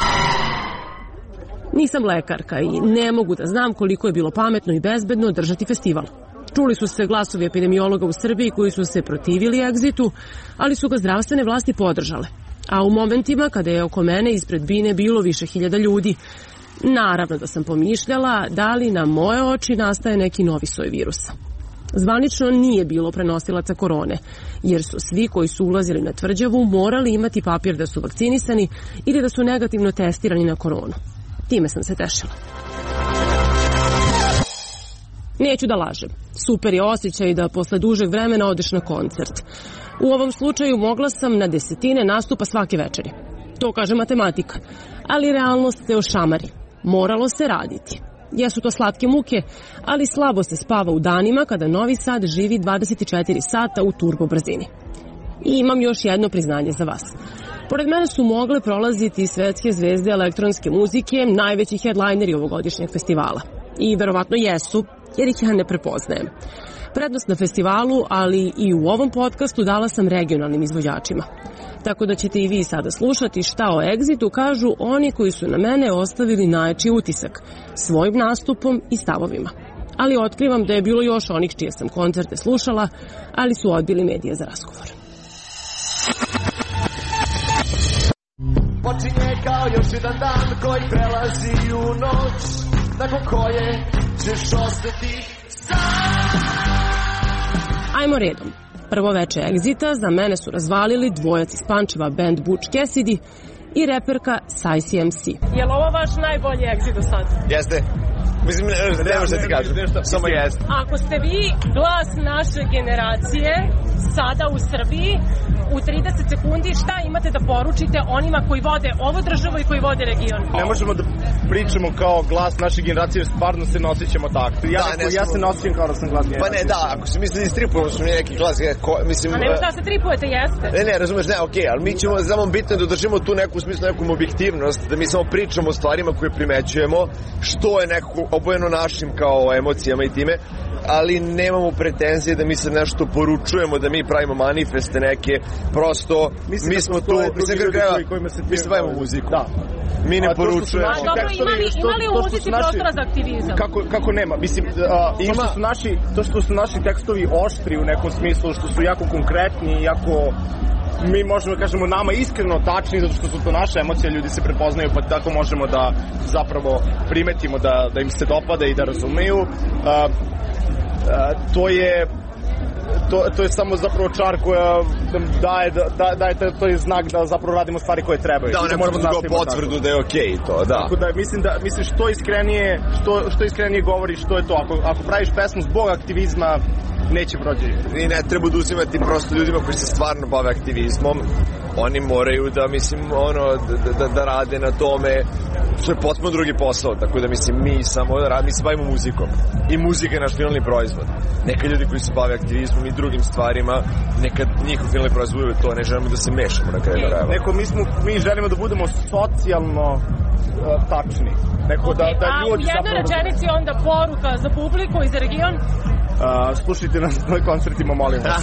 [SPEAKER 7] Nisam lekarka i ne mogu da znam koliko je bilo pametno i bezbedno držati festival. Čuli su se glasovi epidemiologa u Srbiji koji su se protivili egzitu, ali su ga zdravstvene vlasti podržale. A u momentima kada je oko mene ispred bine bilo više hiljada ljudi, naravno da sam pomišljala da li na moje oči nastaje neki novi soj virusa. Zvanično nije bilo prenosilaca korone, jer su svi koji su ulazili na tvrđavu morali imati papir da su vakcinisani ili da su negativno testirani na koronu. Time sam se tešila. Neću da lažem. Super je osjećaj da posle dužeg vremena odeš na koncert. U ovom slučaju mogla sam na desetine nastupa svake večeri. To kaže matematika. Ali realnost se ošamari. Moralo se raditi. Jesu to slatke muke, ali slabo se spava u danima kada Novi Sad živi dvadeset četiri sata u turbo brzini. I imam još jedno priznanje za vas. Pored mene su mogle prolaziti svetske zvezde elektronske muzike, najveći headlineri ovogodišnjeg festivala. I verovatno jesu, jer ih ja ne prepoznajem. Prednost na festivalu, ali i u ovom podcastu dala sam regionalnim izvođačima. Tako da ćete i vi sada slušati šta o Exitu kažu oni koji su na mene ostavili najjači utisak, svojim nastupom i stavovima. Ali otkrivam da je bilo još onih čije sam koncerte slušala, ali su odbili medije za razgovor.
[SPEAKER 8] Počinje kao još jedan dan koji prelazi u noć, nakon koje ćeš ostati sam.
[SPEAKER 7] Ajmo redom. Prvo veče Exita za mene su razvalili dvojac iz Pančeva band Butch Cassidy i reperka Size M C. Je li ovo vaš najbolji Exit do sad?
[SPEAKER 8] Jeste. Mislim, ne, ne možda ti kažem. Samo jeste.
[SPEAKER 7] Ako ste vi glas naše generacije sada u Srbiji, u trideset sekundi šta imate da poručite onima koji vode ovu državu i koji vode region?
[SPEAKER 8] Ne možemo da pričamo kao glas naše generacije, jer stvarno se nosićemo tako. Ja, da, neko, ja se nosim kao da sam glas generacije. Pa ne, da, ako se misli da istripujemo smo neki glas, ko, mislim...
[SPEAKER 7] A nema šta se tripujete, jeste?
[SPEAKER 8] Ne, ne, razumeš, ne, okej, okay, ali mi ćemo, znamo, bitno da držimo tu neku, smislu, nekom objektivnost, da mi samo pričamo o stvarima koje primećujemo, što je nekako obojeno našim kao emocijama i time, ali nemamo pretenzije da mi se nešto poručujemo, da mi pravimo manifeste neke, prosto mislim mi smo tu, mislim da greva, mi se bavimo muziku. Da. Mi ne poručujemo.
[SPEAKER 7] A dobro, imali, imali u muzici prostora za aktivizam?
[SPEAKER 8] Kako, kako nema? Mislim, a, ima, to, što su naši, to što su naši tekstovi oštri u nekom smislu, što su jako konkretni, jako... Mi možemo da kažemo nama iskreno tačni, zato što su to naše emocije, ljudi se prepoznaju, pa tako možemo da zapravo primetimo da, da im se dopada i da razumeju. A, a, to je to, to je samo zapravo čar koja daje, da, daje to je znak da zapravo radimo stvari koje trebaju. Da, ne moramo da go potvrdu da je okej okay to, da. Tako da mislim da mislim što iskrenije, što, što iskrenije govoriš, što je to. Ako, ako praviš pesmu zbog aktivizma, neće prođe. I ne treba da uzimati prosto ljudima koji se stvarno bave aktivizmom. Oni moraju da, mislim, ono, da, da, da rade na tome
[SPEAKER 3] to je potpuno drugi posao, tako da mislim mi samo mi se bavimo muzikom i muzika je naš finalni proizvod. Neka ljudi koji se bave aktivizmom i drugim stvarima, nekad njihov finalni proizvod je to, ne želimo da se mešamo na kraju krajeva.
[SPEAKER 8] Neko mi smo mi želimo da budemo socijalno uh, tačni. Neko okay, da da ljudi
[SPEAKER 7] a u jednoj rečenici onda poruka za publiku i za region.
[SPEAKER 8] Uh, slušajte nas na koncertima, molim vas.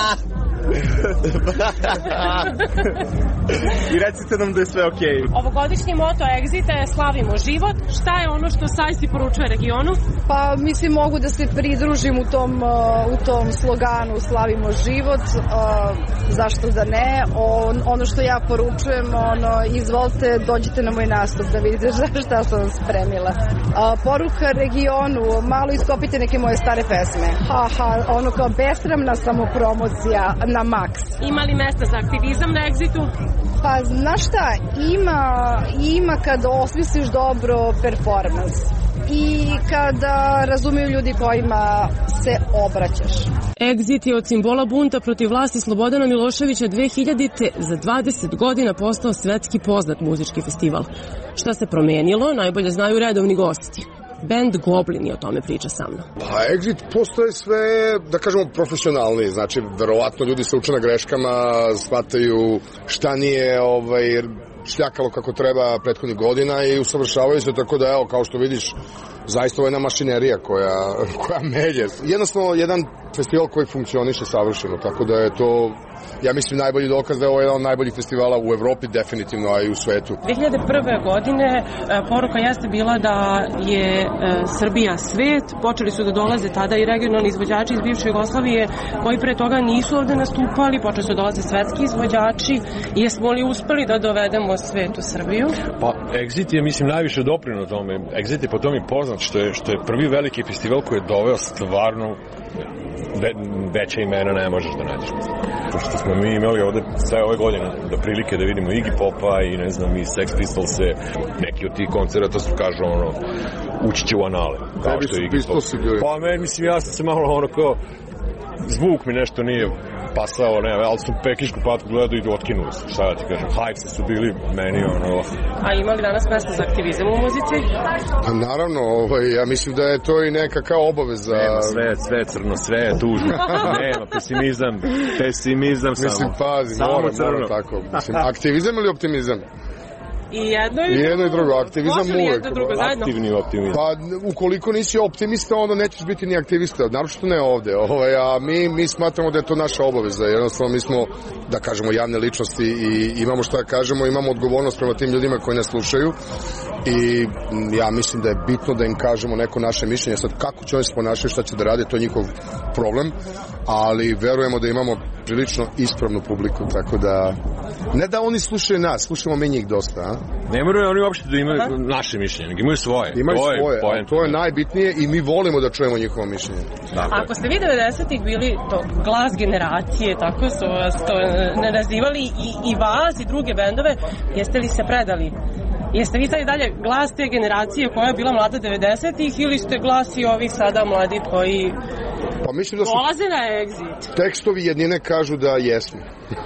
[SPEAKER 8] I recite nam da je sve okej. Okay.
[SPEAKER 7] Ovogodišnji moto Exita je Slavimo život. Šta je ono što Sajsi poručuje regionu?
[SPEAKER 21] Pa mislim mogu da se pridružim u tom, uh, u tom sloganu Slavimo život. Uh, zašto da ne? On, ono što ja poručujem, ono, izvolite, dođite na moj nastup da vidite šta sam vam spremila. Uh, poruka regionu, malo iskopite neke moje stare pesme. Haha, ono kao besramna samopromocija na maks.
[SPEAKER 7] Ima li mesta za aktivizam na Exitu?
[SPEAKER 21] Pa, znaš šta, ima, ima kad osmisliš dobro performans i kada razumiju ljudi kojima se obraćaš.
[SPEAKER 7] Exit je od simbola bunta protiv vlasti Slobodana Miloševića dve hiljadite za dvadeset godina postao svetski poznat muzički festival. Šta se promenilo, najbolje znaju redovni gosti. Band Goblin je o tome priča sa mnom.
[SPEAKER 9] Pa Exit postoje sve, da kažemo, profesionalni, znači verovatno ljudi se uče na greškama, shvataju šta nije ovaj, šljakalo kako treba prethodnih godina i usavršavaju se, tako da evo, kao što vidiš, zaista ovo je jedna mašinerija koja, koja melje. Jednostavno, jedan festival koji funkcioniše savršeno, tako da je to, ja mislim, najbolji dokaz da je ovo jedan od najboljih festivala u Evropi, definitivno, a i u svetu.
[SPEAKER 7] dve hiljade prve. godine poruka jeste bila da je Srbija svet, počeli su da dolaze tada i regionalni izvođači iz bivše Jugoslavije koji pre toga nisu ovde nastupali, počeli su da dolaze svetski izvođači. Jesmo li uspeli da dovedemo svet u Srbiju?
[SPEAKER 10] Pa Exit je, mislim, najviše doprinuo tome. Exit je po tome poznat što je, što je prvi veliki festival koji je doveo stvarno Ve, veća imena ne možeš da nađeš. Pošto smo mi imali ovde sve ove godine do prilike da vidimo Iggy Popa i ne znam i Sex Pistolse, neki od tih koncerata su kažu ono ući će u anale. Kao što je Iggy Pop. Pa meni, mislim, ja sam se malo ono kao zvuk mi nešto nije pasao, ne, ali sam pekišku patku gledao i otkinuo se, šta da ti kažem, hajpsi su bili meni ono...
[SPEAKER 7] A ima li danas mesta za aktivizam u muzici?
[SPEAKER 9] Pa naravno, ovaj, ja mislim da je to i neka kao obaveza.
[SPEAKER 10] Nema, sve, sve crno, sve je tužno, nema, pesimizam, pesimizam samo.
[SPEAKER 9] Mislim, pazi,
[SPEAKER 10] samo
[SPEAKER 9] mora,
[SPEAKER 10] crno.
[SPEAKER 9] mora tako. Mislim, aktivizam ili optimizam?
[SPEAKER 7] I jedno i,
[SPEAKER 9] I jedno i drugo, aktivizam uvek.
[SPEAKER 10] Aktivni optimizam.
[SPEAKER 9] Pa ukoliko nisi optimista, onda nećeš biti ni aktivista, naročito ne ovde. Ovaj, a mi, mi smatramo da je to naša obaveza. Jednostavno mi smo, da kažemo, javne ličnosti i imamo šta da kažemo, imamo odgovornost prema tim ljudima koji nas slušaju i ja mislim da je bitno da im kažemo neko naše mišljenje. Sad kako će oni se ponašati, šta će da rade, to je njihov problem, ali verujemo da imamo prilično ispravnu publiku, tako da ne da oni slušaju nas, slušamo mi njih dosta, a?
[SPEAKER 10] Ne moraju oni uopšte da imaju Aha. naše mišljenje, imaju svoje.
[SPEAKER 9] Imaju
[SPEAKER 10] to
[SPEAKER 9] svoje,
[SPEAKER 10] je,
[SPEAKER 9] to je najbitnije i mi volimo da čujemo njihovo mišljenje.
[SPEAKER 7] Tako Ako ste vi devedesetih bili to glas generacije, tako su vas to ne nazivali i, i vas i druge bendove, jeste li se predali? Jeste vi sad i dalje glas te generacije koja je bila mlada devedesetih ili ste glas i ovi sada mladi koji
[SPEAKER 9] pa mislim da su
[SPEAKER 7] dolaze na Exit?
[SPEAKER 9] Tekstovi jednine kažu da jesmo.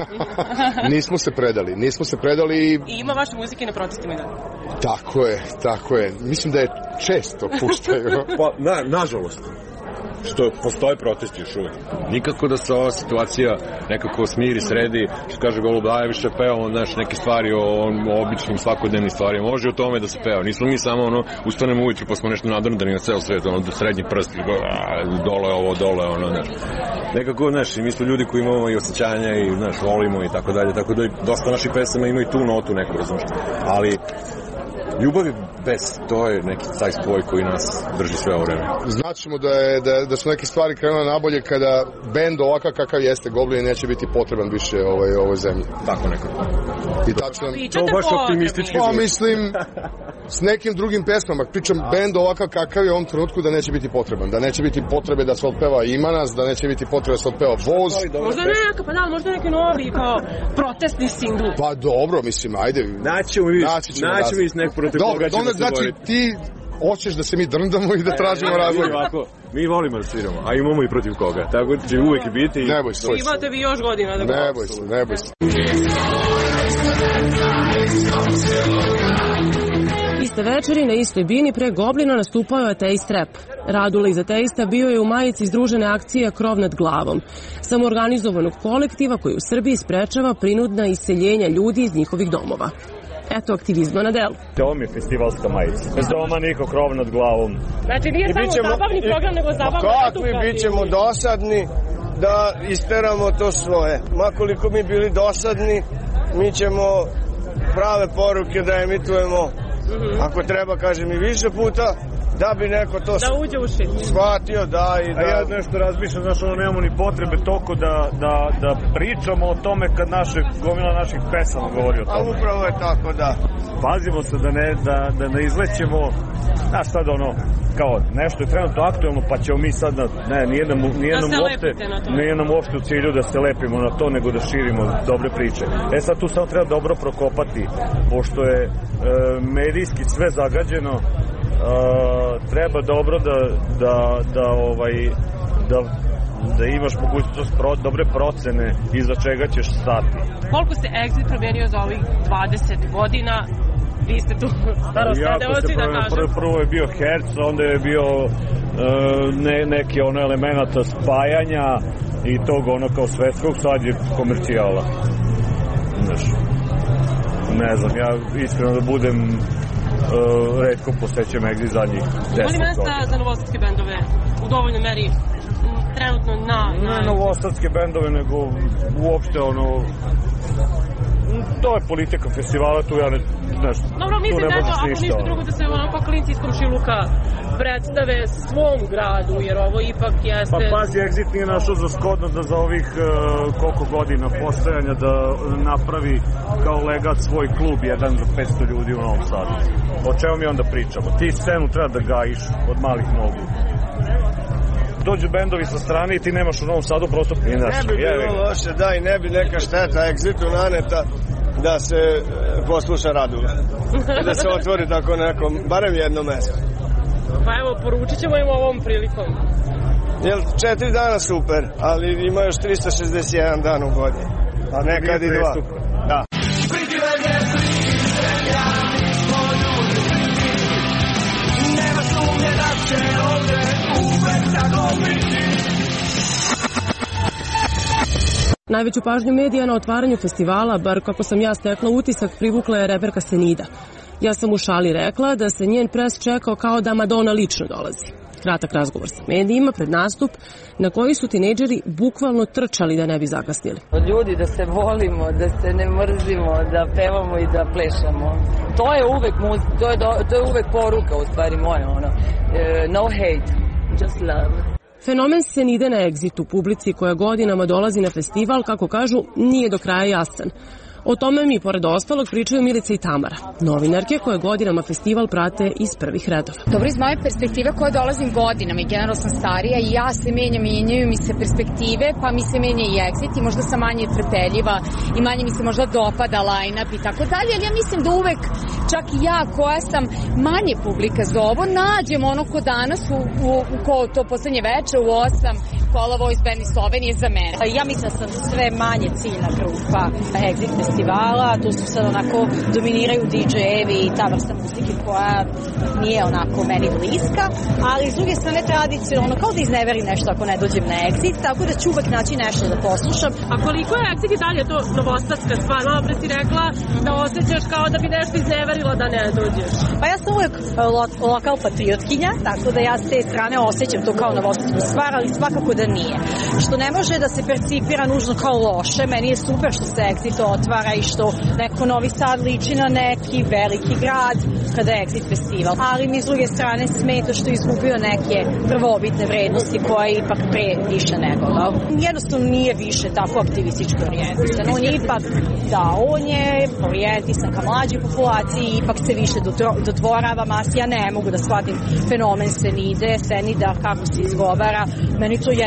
[SPEAKER 9] Nismo se predali, nismo se predali i...
[SPEAKER 7] I ima vaše muzike na protestima i da?
[SPEAKER 9] Tako je, tako je. Mislim da je često puštaju.
[SPEAKER 10] Pa, na, nažalost. Što postoje protesti još uvijek. Nikako da se ova situacija nekako smiri, sredi, što kaže Golub, daje više peo, znaš, neke stvari o, o običnim svakodnevnim stvarima. Može o tome da se peo. Nismo mi samo, ono, ustanemo ujutru pa smo nešto nadrndani na ceo svet, ono, do srednji prst, dole ovo, dole, ono, znaš. Nekako, znaš, mi smo ljudi koji imamo i osjećanja i, znaš, volimo i tako dalje, tako da dosta naših pesama imaju tu notu neku, razumiješ. Ali ljubav je bez, to je neki taj spoj koji nas drži sve ovo vreme.
[SPEAKER 9] Znaćemo da, je, da, da su neke stvari krenule nabolje kada bend ovakav kakav jeste Goblin neće biti potreban više ovoj, ovoj zemlji.
[SPEAKER 10] Tako nekako.
[SPEAKER 9] I tačno...
[SPEAKER 10] To baš optimistički.
[SPEAKER 9] Pa mislim, s nekim drugim pesmama. Pričam A. bend ovakav kakav je u ovom trenutku da neće biti potreban. Da neće biti potrebe da se otpeva Ima nas, da neće biti potrebe da se otpeva Voz.
[SPEAKER 7] Možda neka, pa da, možda neki novi kao protestni singl.
[SPEAKER 9] Pa dobro, mislim, ajde.
[SPEAKER 10] Naćemo mi, naćemo mi nek protiv
[SPEAKER 9] koga ćemo se znači, boriti. Ti hoćeš da se mi drndamo i da tražimo razlog.
[SPEAKER 10] Mi volimo da sviramo, a imamo i protiv koga. Tako će uvijek biti. I...
[SPEAKER 9] Ne boj se.
[SPEAKER 7] Imate vi još godina da
[SPEAKER 9] ne boj se, ne boj se.
[SPEAKER 7] Iz iste večeri na istoj bini pre Goblina nastupao je ateist rap. Radula iz ateista bio je u majici združene akcije Krov nad glavom, samoorganizovanog kolektiva koji u Srbiji sprečava prinudna iseljenja ljudi iz njihovih domova. Eto aktivizma na delu.
[SPEAKER 11] Ovo mi je festivalska majica. Bez doma niko, krov nad glavom.
[SPEAKER 7] Znači nije samo ćemo, zabavni program, nego zabavna edukacija.
[SPEAKER 12] Kakvi bit ćemo dosadni da isteramo to svoje. Makoliko mi bili dosadni, mi ćemo prave poruke da emitujemo. Mm-hmm. Ako treba, kažem i više puta, da bi neko to
[SPEAKER 7] da uđe u šit.
[SPEAKER 12] Shvatio, da i da...
[SPEAKER 11] A ja nešto razmišljam, znaš, ono, nemamo ni potrebe toliko da, da, da pričamo o tome kad naše, gomila naših pesama govori o tome.
[SPEAKER 12] A upravo je tako, da.
[SPEAKER 11] Pazimo se da ne, da, da ne izlećemo, znaš, sad ono, kao nešto je trenutno aktuelno, pa ćemo mi sad, na, ne, nije nam, nije nam uopšte, nije nam uopšte u cilju da se lepimo na to, nego da širimo dobre priče. E sad tu samo treba dobro prokopati, pošto je e, medijski sve zagađeno. Uh, treba dobro da, da, da, ovaj, da, da imaš mogućnost pro, dobre procene iza čega ćeš stati.
[SPEAKER 7] Koliko se Exit promenio za ovih dvadeset godina? Vi ste tu starosledeoci da kažem.
[SPEAKER 11] Prvo, prvo je bio herc, onda je bio uh, ne, neki ono elemenata spajanja i tog ono kao svetskog, sad je komercijala. Znaš, ne znam, ja iskreno da budem Uh, redko posećam Exit zadnjih deset godina.
[SPEAKER 7] Ima li mesta za novosadske bendove u dovoljnoj meri trenutno na...
[SPEAKER 11] Ne novosadske bendove, nego uopšte ono... To je politika festivala, tu ja ne... Znaš,
[SPEAKER 7] dobro, mislim da je to, ako ništa drugo, da se onako klinci iz komšiluka predstave svom gradu, jer ovo ipak jeste...
[SPEAKER 11] Pa pazi, Exit nije našao za shodno da za ovih uh, koliko godina postojanja da napravi kao legat svoj klub, jedan za petsto ljudi u Novom Sadu. O čemu mi onda pričamo? Ti scenu treba da gajiš od malih nogu. Dođu bendovi sa strane i ti nemaš u Novom Sadu prosto...
[SPEAKER 12] Ne bi bilo loše, da, i ne bi neka šteta Exitu naneta da se posluša Radula. Da se otvori tako neko, barem jedno mesto.
[SPEAKER 7] Pa evo, poručit ćemo im ovom prilikom.
[SPEAKER 12] Jel, četiri dana super, ali ima još trista šezdeset jedan dan u godini. A nekad i dva. Da.
[SPEAKER 13] Nema sumnje da će ovde uvek tako biti.
[SPEAKER 7] Najveću pažnju medija na otvaranju festivala, bar kako sam ja stekla utisak, privukla je reperka Senida. Ja sam u šali rekla da se njen pres čekao kao da Madonna lično dolazi. Kratak razgovor sa medijima pred nastup na koji su tinejdžeri bukvalno trčali da ne bi zakasnili.
[SPEAKER 14] Od ljudi da se volimo, da se ne mrzimo, da pevamo i da plešamo. To je uvek muzika, to je, do, to je uvek poruka u stvari moja, ono. Uh, no hate, just love.
[SPEAKER 7] Fenomen Senide na Exitu, publici koja godinama dolazi na festival, kako kažu, nije do kraja jasan. O tome mi, pored ostalog, pričaju Milica i Tamara, novinarke koje godinama festival prate iz prvih redova.
[SPEAKER 15] Dobro, iz moje perspektive koje dolazim godinama i generalno sam starija i ja se menjam, menjaju mi se perspektive, pa mi se menja i Exit i možda sam manje trpeljiva i manje mi se možda dopada line-up i tako dalje, ali ja mislim da uvek, čak i ja koja sam manje publika za ovo, nađem ono ko danas, u, u, u ko to poslednje veče u osam, Kola Voice Band iz Slovenije za mene.
[SPEAKER 16] Ja mislim da sam sve manje ciljna grupa Exit festivala, tu su sad onako dominiraju di džejevi i ta vrsta muzike koja nije onako meni bliska, ali s druge strane tradicionalno, kao da izneveri nešto ako ne dođem na Exit, tako da ću uvek naći nešto da poslušam.
[SPEAKER 7] A koliko je Exit i dalje to novosadska stvar? Malo pre si rekla da osjećaš kao da bi nešto izneverila da ne dođeš.
[SPEAKER 16] Pa ja sam uvek lo lokal patriotkinja, tako da ja s te strane osjećam to kao novosadsku stvar, ali svakako da nije. Što ne može da se percipira nužno kao loše, meni je super što se Exit otvara i što neko Novi Sad liči na neki veliki grad kada je Exit festival. Ali mi s druge strane smeta što je izgubio neke prvobitne vrednosti koje je ipak pre više nego. Da? Jednostavno nije više tako aktivistički orijentisan. On je ipak, da, on je orijentisan ka mlađoj populaciji, ipak se više dotvorava masi. Ja ne mogu da shvatim fenomen Senide, Senida, kako se izgovara. Meni to je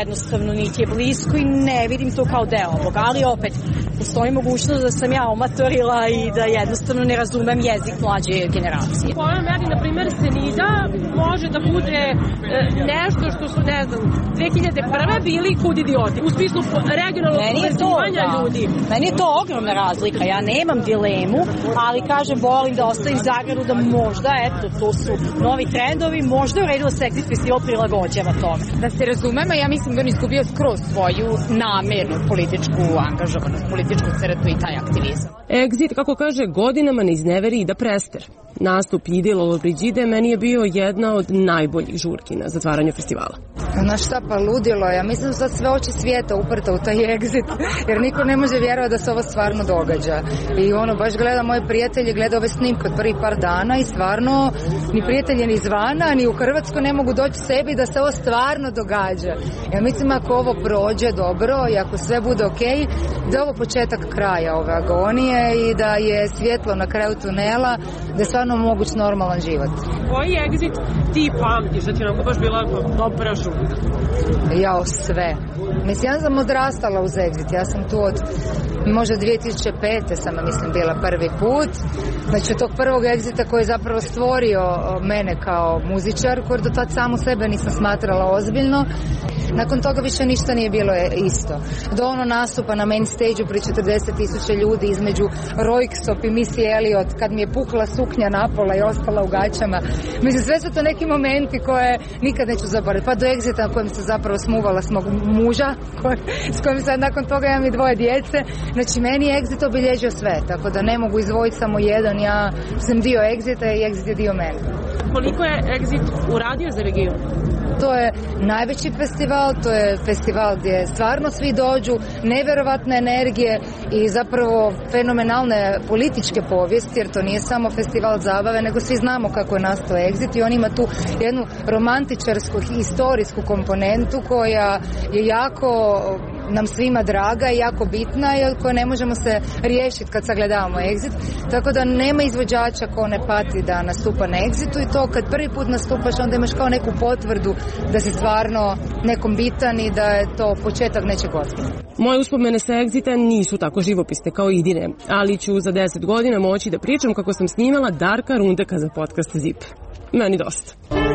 [SPEAKER 16] jednostavno niti je blisko i ne vidim to kao deo ovoga, ali opet postoji mogućnost da sam ja omatorila i da jednostavno ne razumem jezik mlađe generacije.
[SPEAKER 7] U ovoj meri, na primjer, Senida može da bude e, nešto što su, ne znam, dve hiljade prve bili kud idioti, u smislu regionalnog povezivanja
[SPEAKER 16] da.
[SPEAKER 7] ljudi.
[SPEAKER 16] Meni je to ogromna razlika, ja nemam dilemu, ali kažem, volim da ostavim zagradu da možda, eto, to su novi trendovi, možda je u redu da se Exit Festival prilagođava tome.
[SPEAKER 15] Da se razumemo, ja mislim da on izgubio skroz svoju namernu političku angažovanost, političku crtu i taj aktivizam.
[SPEAKER 7] Exit, kako kaže, godinama ne izneveri i da prester. Nastup Ide Lollobrigide meni je bio jedna od najboljih žurki na zatvaranju festivala.
[SPEAKER 27] Znaš šta, pa ludilo, ja mislim da sad sve oči svijeta uprta u taj Exit, jer niko ne može vjerovati da se ovo stvarno događa. I ono, baš gleda moje prijatelje, gleda ove snimke od prvih par dana i stvarno ni prijatelji ni izvana, ni u Hrvatsku ne mogu doći sebi da se ovo stvarno događa. Ja mislim ako ovo prođe dobro i ako sve bude okej, da je ovo početak kraja ove agonije i da je svjetlo na kraju tunela, da je stvarno moguć normalan život.
[SPEAKER 7] Koji Exit ti pamtiš, da ti nam baš bila dobra žurka?
[SPEAKER 27] Jao, sve. Mislim, ja sam odrastala uz Exit, ja sam tu od možda dvije tisuće pete sam, mislim, bila prvi put. Znači, od tog prvog Exita koji je zapravo stvorio mene kao muzičar, koji do tad samu sebe nisam smatrala ozbiljno. Nakon toga više ništa nije bilo isto. Do ono nastupa na main stage-u pri četrdeset tisuća ljudi između Röyksopp i Missy Elliott, kad mi je pukla suknja napola i ostala u gaćama. Mislim, sve su to neki momenti koje nikad neću zaboraviti. Pa do Exita na kojem sam zapravo smuvala s mog muža, koj, s kojim sad nakon toga imam i dvoje djece. Znači, meni je Exit obilježio sve, tako da ne mogu izdvojiti samo jedan. Ja sam dio Exita i Exit je dio mene.
[SPEAKER 7] Koliko je Exit uradio za region?
[SPEAKER 27] To je najveći festival, to je festival gdje stvarno svi dođu, neverovatne energije i zapravo fenomenalne političke povijesti, jer to nije samo festival zabave, nego svi znamo kako je nastao Exit i on ima tu jednu romantičarsku, historijsku komponentu koja je jako nam svima draga i jako bitna i od koje ne možemo se riješiti kad sagledavamo Exit. Tako da nema izvođača ko ne pati da nastupa na Exitu i to kad prvi put nastupaš onda imaš kao neku potvrdu da si stvarno nekom bitan i da je to početak nečeg ozbiljnog.
[SPEAKER 7] Moje uspomene sa Exita nisu tako živopisne kao Idine, ali ću za deset godina moći da pričam kako sam snimala Darka Rundeka za podcast Zip. Meni dosta.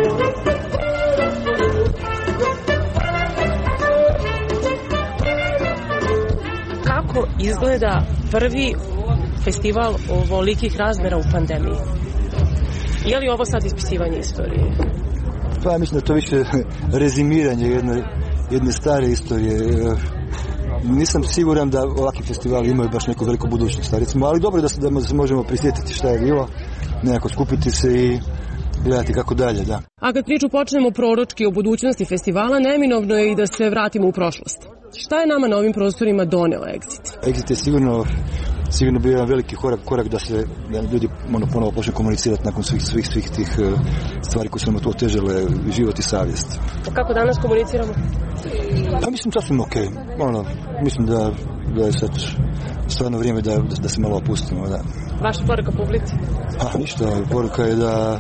[SPEAKER 7] Kako izgleda prvi festival ovolikih razmjera u pandemiji? Je li ovo sad ispisivanje istorije?
[SPEAKER 2] Pa ja mislim da to više rezimiranje jedne, jedne stare istorije. Nisam siguran da ovakvi festivali imaju baš neku veliku budućnost, recimo, ali dobro je da se, da se možemo prisjetiti šta je bilo, nekako skupiti se i gledati kako dalje, da.
[SPEAKER 7] A kad priču počnemo proročki o budućnosti festivala, neminovno je i da se vratimo u prošlost. Šta je nama na ovim prostorima doneo Exit?
[SPEAKER 2] Exit je sigurno, sigurno bio jedan veliki korak, korak da se da ljudi ono, ponovo počne komunicirati nakon svih, svih, svih tih stvari koje su nam tu otežale život i savjest.
[SPEAKER 7] Kako danas komuniciramo?
[SPEAKER 2] Pa mislim sasvim ok. Ono, mislim da, da je sad stvarno vrijeme da, da, da se malo opustimo. Da.
[SPEAKER 7] Vaša poruka publici?
[SPEAKER 2] Pa ništa, poruka je da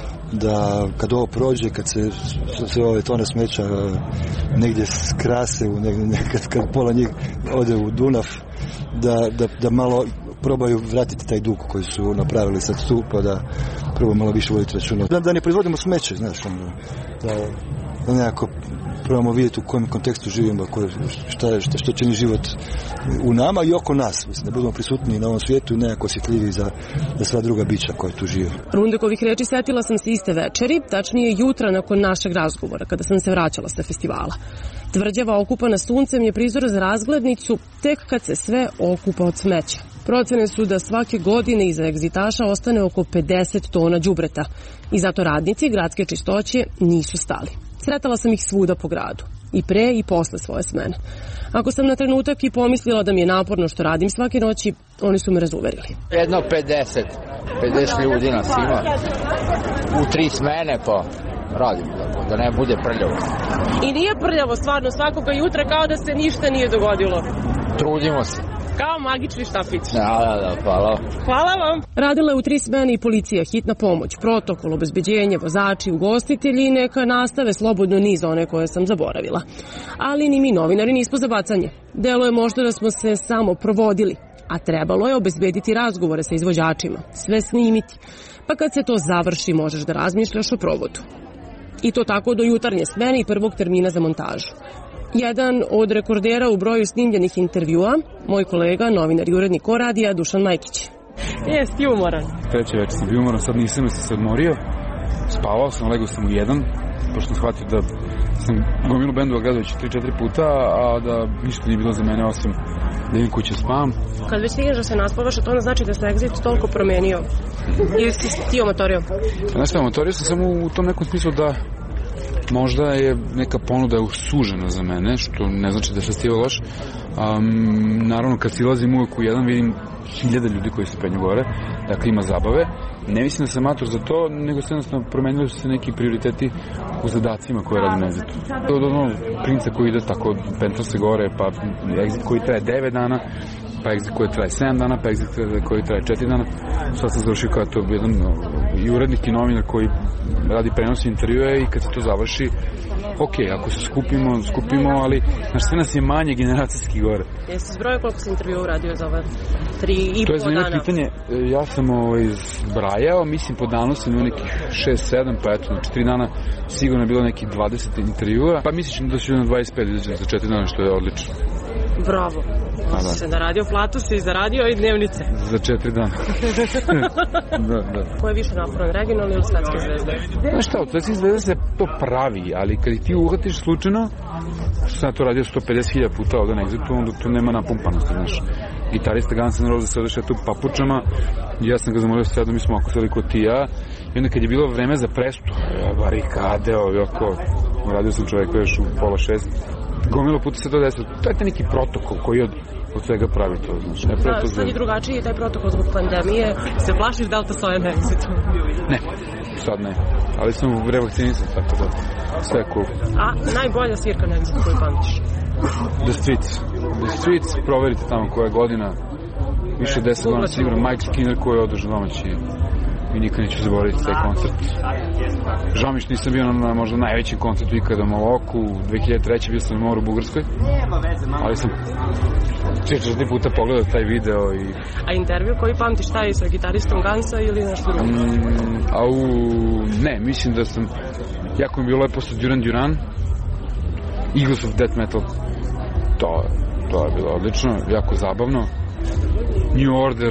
[SPEAKER 2] da kad ovo prođe, kad se sve ove tone smeća negdje skrase, u negdje, kad, kad pola njih ode u Dunav, da, da, da malo probaju vratiti taj dug koji su napravili sad tu, pa da prvo malo više voditi računa. Da, da ne proizvodimo smeće, znaš, ono, da, da nekako probamo vidjeti u kojem kontekstu živimo, koje, šta, šta, što čini život u nama i oko nas. Mislim, da budemo prisutni na ovom svijetu i nekako osjetljivi za, za sva druga bića koja tu žive.
[SPEAKER 7] Rundekovih reči setila sam se iste večeri, tačnije jutra nakon našeg razgovora, kada sam se vraćala sa festivala. Tvrđava okupana suncem je prizor za razglednicu tek kad se sve okupa od smeća. Procene su da svake godine iza egzitaša ostane oko pedeset tona đubreta i zato radnici gradske čistoće nisu stali. Sretala sam ih svuda po gradu, i pre i posle svoje smene. Ako sam na trenutak i pomislila da mi je naporno što radim svake noći, oni su me razuverili.
[SPEAKER 5] Jedno pedeset, pedeset ljudi nas ima, u tri smene pa radimo, da ne bude prljavo.
[SPEAKER 7] I nije prljavo stvarno svakoga jutra kao da se ništa nije dogodilo.
[SPEAKER 5] Trudimo se.
[SPEAKER 7] Kao magični štapić.
[SPEAKER 5] Da, da, da, hvala.
[SPEAKER 7] Hvala vam. Radila je u tri smene i policija, hitna pomoć, protokol, obezbeđenje, vozači, ugostitelji i neka nastave slobodno niz one koje sam zaboravila. Ali ni mi novinari nismo za bacanje. Delo je možda da smo se samo provodili, a trebalo je obezbediti razgovore sa izvođačima, sve snimiti. Pa kad se to završi možeš da razmišljaš o provodu. I to tako do jutarnje smene i prvog termina za montažu. Jedan od rekordera u broju snimljenih intervjua, moj kolega, novinar i urednik Ko radija, Dušan Majkić. Jesi umoran?
[SPEAKER 4] Treće večer sam bio umoran, sad nisam da sam se odmorio. Spavao sam, legao sam u jedan, pošto sam shvatio da sam gomilu bendova gledajući tri četiri puta, a da ništa nije bilo za mene osim da idem kuće spavam.
[SPEAKER 7] Kad već stigneš da se naspavaš, a to ne znači da se Exit toliko promenio. Ili si ti omatorio?
[SPEAKER 4] Znaš šta, omatorio sam samo u tom nekom smislu da možda je neka ponuda usužena za mene, što ne znači da je festival loš. Um, naravno, kad silazim uvek u jedan, vidim hiljade ljudi koji se penju gore, dakle ima zabave. Ne mislim da sam amator za to, nego se jednostavno promenili su se neki prioriteti u zadacima koje radim na Exitu. Od onog Princa koji ide tako, pentra se gore, pa Exit koji traje devet dana, pa Exit koji traje sedam dana, pa Exit koji traje četiri dana. Sad sam završio kao to jedan i urednik i novinar koji radi prenosi intervjue i kad se to završi, ok, ako se skupimo, skupimo, ali znaš, sve nas je manje generacijski gore.
[SPEAKER 7] Jesi zbrojio koliko si intervjua uradio za ove tri i po dana?
[SPEAKER 4] To je zanimljivo pitanje. Ja sam ovaj, zbrajao, mislim po danu sam imao nekih šest sedam, pa eto, na četiri dana sigurno je bilo nekih dvadeset intervjua, pa mislim da ću na dvadeset pet izaći za četiri dana, što je odlično.
[SPEAKER 7] Bravo. Da. Se naradio platu, si zaradio i dnevnice.
[SPEAKER 4] Za četiri dana. da, da.
[SPEAKER 7] Ko je više naporan, regionalni ili svetske zvezde?
[SPEAKER 4] Znaš šta, od svetskih zvezde se to pravi, ali kad ti uhvatiš slučajno, što sam to radio sto pedeset hiljada puta ovdje na Exitu, onda to nema napumpanosti, znaš. Gitarista Guns N' Roses se ovdje šeta u papučama, i ja sam ga zamolio sredo, mi smo oko seli kod ti ja, i onda kad je bilo vreme za prestu, barikade, ovako, radio sam čoveka još u pola šest, gomilo puta se to desilo. To je taj neki protokol koji od, od svega pravi to, znači. Ne pravi to
[SPEAKER 7] sad je drugačiji taj protokol zbog pandemije. Se plašiš Delta Soja na Exitu?
[SPEAKER 4] Ne, sad ne. Ali sam revakcinisan, tako da sve je cool.
[SPEAKER 7] A najbolja svirka na Exitu koju pamtiš?
[SPEAKER 4] The Streets. The Streets, proverite tamo koja godina. Više od deset godina sigurno. Mike Skinner koji je održao domaći. I nikad neću zaboraviti taj koncert. Žao mi što nisam bio na možda najvećem koncertu ikada u Maloku. dve hiljade treće bio sam na moru u Bugarskoj. Ali sam četiri puta pogledao taj video. I...
[SPEAKER 7] A intervju koji pamtiš taj sa gitaristom Gansa ili nešto drugo?
[SPEAKER 4] Mm, a u... Ne, mislim da sam... Jako mi bilo lepo sa Duran Duran. Eagles of Death Metal. To, to je bilo odlično, jako zabavno. New Order...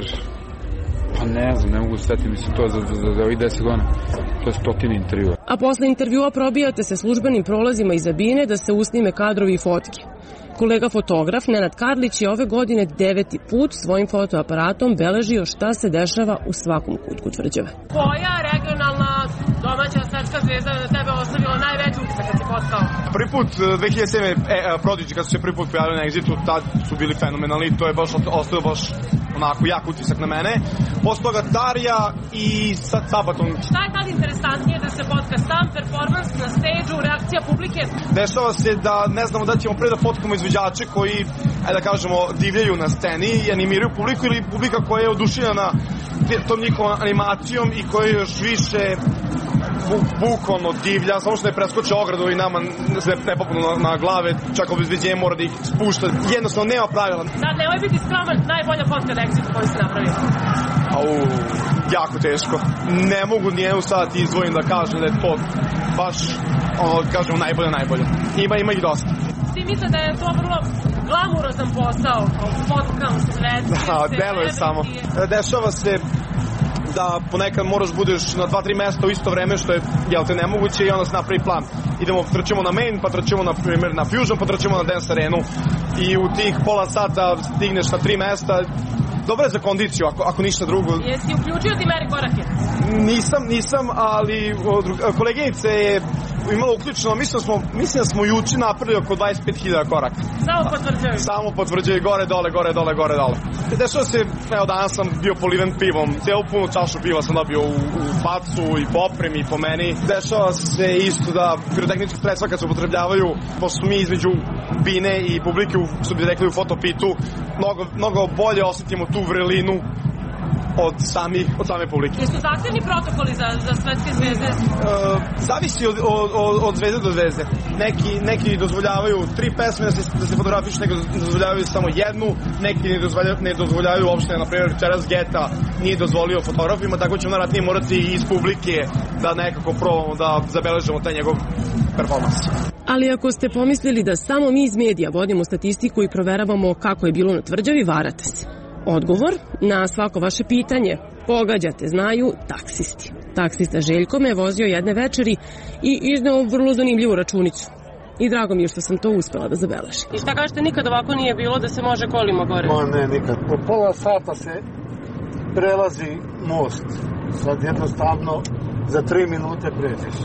[SPEAKER 4] Pa ne znam, ne mogu setiti, mislim to za, za, za ovih deset godina, to je stotine intervjua.
[SPEAKER 7] A posle intervjua probijate se službenim prolazima iza bine da se usnime kadrovi i fotke. Kolega fotograf Nenad Karlić je ove godine deveti put svojim fotoaparatom beležio šta se dešava u svakom kutku Tvrđave. Koja regionalna domaća svetska zvezda na tebe ostavila najveći utisak kad se potkao?
[SPEAKER 8] Prvi put dve hiljade sedme e, Prodigy kad su se prvi put pojavili na Exitu, tad su bili fenomenalni, to je baš ostao baš onako jak utisak na mene. Posle toga Darija i sad Sabaton.
[SPEAKER 7] Šta je tad interesantnije da se potka sam performans na stage-u, reakcija publike?
[SPEAKER 8] Dešava se da ne znamo da ćemo pre da potkamo izvođače koji, ajde da kažemo, divljaju na sceni i animiraju publiku ili publika koja je oduševljena tom njihovom animacijom i koja je još više bukvalno divlja, samo što ne preskoče ogradu i nama se ne popunu na, na glave, čak obezbeđenje mora da ih spušta. Jednostavno nema pravila.
[SPEAKER 7] Sad, nemoj biti skroman, najbolja fotka na Exitu koju ste napravili.
[SPEAKER 8] Au, jako teško. Ne mogu nijednu sad izdvojim da kažem da je to baš, ono, kažemo, najbolje, najbolje. Ima, ima ih dosta.
[SPEAKER 7] Ti misle da je to vrlo glamurozan posao, fotkam, svetske,
[SPEAKER 8] da, deluje samo. Dešava se da ponekad moraš budeš na dva, tri mesta u isto vreme, što je, jel te, nemoguće i onda se napravi plan. Idemo, trčemo na main, pa trčemo na, primjer, na fusion, pa trčemo na dance arenu i u tih pola sata stigneš na tri mesta. Dobro je za kondiciju, ako, ako ništa drugo.
[SPEAKER 7] Jesi uključio ti meri korake?
[SPEAKER 8] Nisam, nisam, ali koleginica je imala uključeno, mislim da smo, mislim da smo juče napravili oko dvadeset pet hiljada koraka.
[SPEAKER 7] Samo potvrđaju?
[SPEAKER 8] Samo potvrđaju, gore, dole, gore, dole, gore, dole. Dešava se, evo danas sam bio poliven pivom, cijelu punu čašu piva sam dobio u, u facu i po opremi i po meni. Dešava se isto da pirotehnička sredstva kad se upotrebljavaju, pošto mi između bine i publike, što bi rekli u fotopitu, mnogo, mnogo bolje osetimo tu vrelinu od, sami, od same publike.
[SPEAKER 7] Jesu zahtevni protokoli za, za svetske zvezde?
[SPEAKER 8] Uh, zavisi od, od, od zvezde do zvezde. Neki, neki dozvoljavaju tri pesme da se, da se fotografiš, neki dozvoljavaju samo jednu, neki ne dozvoljavaju, ne dozvoljavaju uopšte. Na primjer, večeras Geta nije dozvolio fotografima, tako ćemo naravno morati iz publike da nekako probamo da zabeležemo taj njegov performans.
[SPEAKER 7] Ali ako ste pomislili da samo mi iz medija vodimo statistiku i proveravamo kako je bilo na tvrđavi, varate se. Odgovor na svako vaše pitanje pogađate, znaju taksisti. Taksista Željko me vozio jedne večeri i izneo vrlo zanimljivu računicu. I drago mi je što sam to uspela da zabeležim. I šta kažete, nikad ovako nije bilo da se može kolima gore?
[SPEAKER 6] Ma ne, nikad. Po pola sata se prelazi most. Sad jednostavno za tri minute pređeš.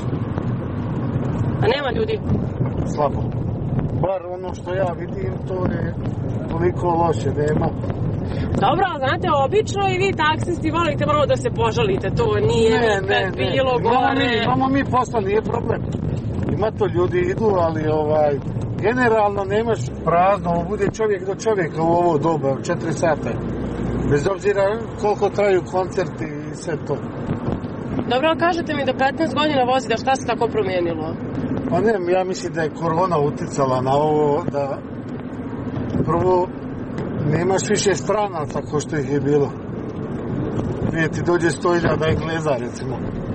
[SPEAKER 7] A nema ljudi?
[SPEAKER 6] Slabo. Bar ono što ja vidim, to je toliko loše, nema.
[SPEAKER 7] Dobro, ali znate, obično i vi taksisti volite malo da se požalite, to nije
[SPEAKER 6] ne,
[SPEAKER 7] nikad
[SPEAKER 6] ne,
[SPEAKER 7] bilo
[SPEAKER 6] ne.
[SPEAKER 7] gore.
[SPEAKER 6] Mi, imamo mi posla, nije problem. Ima to, ljudi idu, ali ovaj, generalno nemaš prazno, bude čovjek do čovjeka u ovo doba, četiri sata. Bez obzira koliko traju koncerti i sve to.
[SPEAKER 7] Dobro, ali kažete mi da petnaest godina vozite, šta se tako promijenilo?
[SPEAKER 6] Pa ne, ja mislim da je korona uticala na ovo, da prvo nemaš više stranaca ko što ih je bilo. Prije ti dođe sto hiljada Engleza, recimo.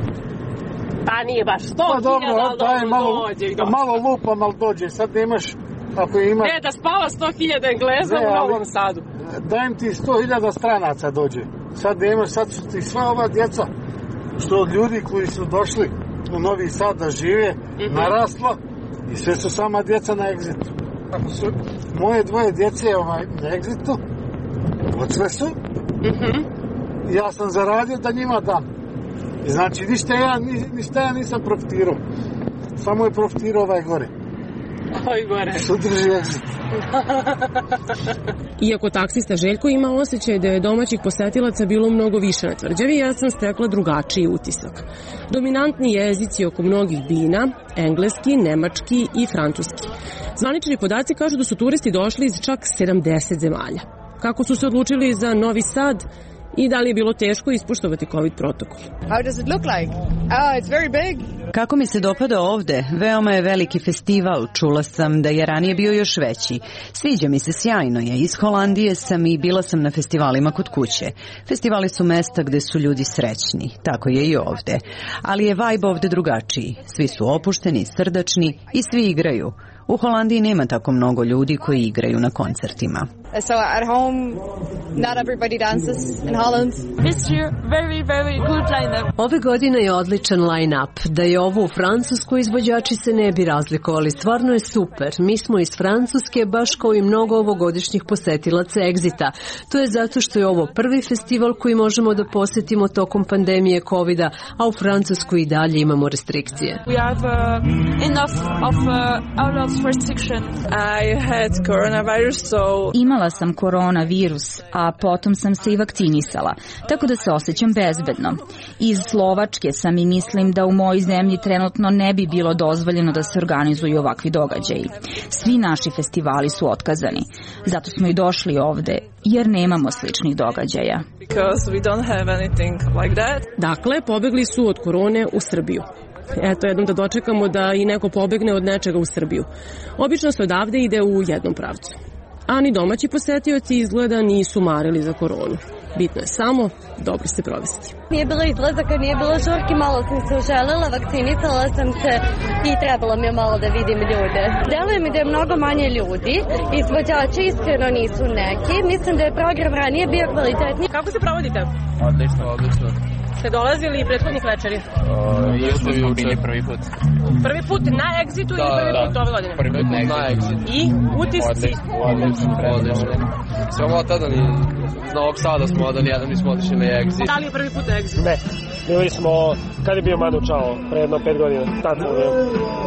[SPEAKER 7] Pa nije baš sto hiljada, ali dobro
[SPEAKER 6] malo,
[SPEAKER 7] dođe.
[SPEAKER 6] Malo lupa, malo dođe. Sad nemaš, ako ima...
[SPEAKER 7] Ne, da spava sto hiljada Engleza ne, u Novom Sadu.
[SPEAKER 6] Dajem ti sto hiljada stranaca dođe. Sad nemaš, sad su ti sva ova djeca, što od ljudi koji su došli u Novi Sad da žive, mm-hmm. narasla i sve su sama djeca na egzitu. Ako su moje dvoje djece ovaj, na egzitu, od sve su, mm-hmm. ja sam zaradio da njima dam. I znači, ništa ja, ništa ja nisam profitirao. Samo je profitirao ovaj gore.
[SPEAKER 7] Ovaj gore.
[SPEAKER 6] Što drži egzit.
[SPEAKER 7] Iako taksista Željko ima osjećaj da je domaćih posetilaca bilo mnogo više na tvrđavi, ja sam stekla drugačiji utisak. Dominantni jezici oko mnogih bina, engleski, nemački i francuski. Zvanični podaci kažu da su turisti došli iz čak sedamdeset zemalja. Kako su se odlučili za Novi Sad i da li je bilo teško ispoštovati COVID protokol?
[SPEAKER 17] How does it look like? Oh, it's very big.
[SPEAKER 18] Kako mi se dopada ovde? Veoma je veliki festival. Čula sam da je ranije bio još veći. Sviđa mi se, sjajno je. Iz Holandije sam i bila sam na festivalima kod kuće. Festivali su mesta gde su ljudi srećni. Tako je i ovde. Ali je vibe ovde drugačiji. Svi su opušteni, srdačni i svi igraju. U Holandiji nema tako mnogo ljudi koji igraju na koncertima.
[SPEAKER 17] So at home, not everybody dances in Holland.
[SPEAKER 19] This year, very, very good line-up.
[SPEAKER 20] Ove godine je odličan line-up. Da je ovo u Francuskoj, izvođači se ne bi razlikovali. Stvarno je super. Mi smo iz Francuske, baš kao i mnogo ovogodišnjih posetilaca Exita. To je zato što je ovo prvi festival koji možemo da posetimo tokom pandemije kovida, a u Francuskoj i dalje imamo restrikcije.
[SPEAKER 19] We have uh, enough of uh, out of restriction.
[SPEAKER 22] I had coronavirus, so...
[SPEAKER 25] Imala sam koronavirus, a potom sam se i vakcinisala, tako da se osjećam bezbedno. Iz Slovačke sam i mislim da u mojoj zemlji trenutno ne bi bilo dozvoljeno da se organizuju ovakvi događaji. Svi naši festivali su otkazani. Zato smo i došli ovde, jer nemamo sličnih događaja.
[SPEAKER 22] Because we don't have anything like that.
[SPEAKER 7] Dakle, pobegli su od korone u Srbiju. Eto, jednom da dočekamo da i neko pobegne od nečega u Srbiju. Obično se odavde ide u jednom pravcu. A ni domaći posetioci izgleda nisu marili za koronu. Bitno je samo dobro se provesti.
[SPEAKER 28] Nije bilo izlazaka, nije bilo žurki, malo sam se uželela, vakcinisala sam se i trebalo mi je malo da vidim ljude. Deluje mi da je mnogo manje ljudi, izvođači iskreno nisu neki, mislim da je program ranije bio kvalitetniji.
[SPEAKER 7] Kako se provodite?
[SPEAKER 22] Odlično, odlično.
[SPEAKER 7] Ste dolazili i prethodnih večeri?
[SPEAKER 22] Jesmo smo bili prvi put.
[SPEAKER 7] Prvi put na Exitu ili prvi put ove godine?
[SPEAKER 22] Prvi put na Exitu.
[SPEAKER 7] I utisci?
[SPEAKER 22] Odlično, odlično. Samo tada ni iz Novog Sada smo odali, jedan nismo otišli na Exit.
[SPEAKER 7] Da li je prvi put na Exit?
[SPEAKER 29] Ne, bili smo, kad je bio Manu Čao, pre jedno pet godina, tad smo bili.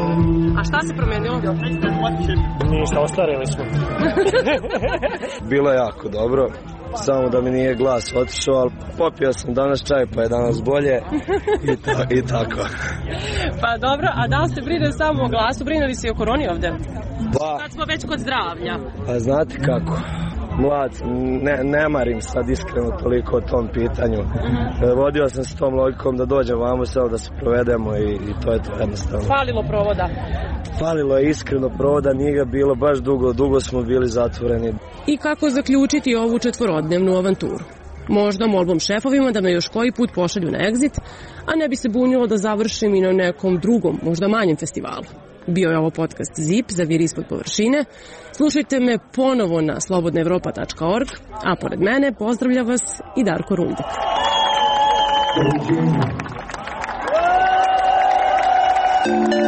[SPEAKER 7] A šta se promenilo?
[SPEAKER 29] Ništa, ostarili smo.
[SPEAKER 2] Bilo je jako dobro.
[SPEAKER 12] samo da mi nije glas otišao, ali popio sam danas čaj pa je danas bolje i, ta, i tako.
[SPEAKER 7] Pa dobro, a da li se brine samo o glasu, brine li se i o koroni ovde?
[SPEAKER 12] Pa,
[SPEAKER 7] kad smo već kod zdravlja.
[SPEAKER 12] Pa znate kako, mlad, ne, ne marim sad iskreno toliko o tom pitanju. Uh-huh. Vodio sam se tom logikom da dođem vamo samo da se provedemo i, i to je to jednostavno.
[SPEAKER 7] Falilo provoda?
[SPEAKER 12] Falilo je iskreno provoda, nije ga bilo baš dugo, dugo smo bili zatvoreni.
[SPEAKER 7] I kako zaključiti ovu četvorodnevnu avanturu? Možda molbom šefovima da me još koji put pošalju na Exit, a ne bi se bunilo da završim i na nekom drugom, možda manjem festivalu. Bio je ovo podcast Zip, Zavir ispod površine. Slušajte me ponovo na slobodna evropa tačka org, a pored mene pozdravlja vas i Darko Rundek. Thank you.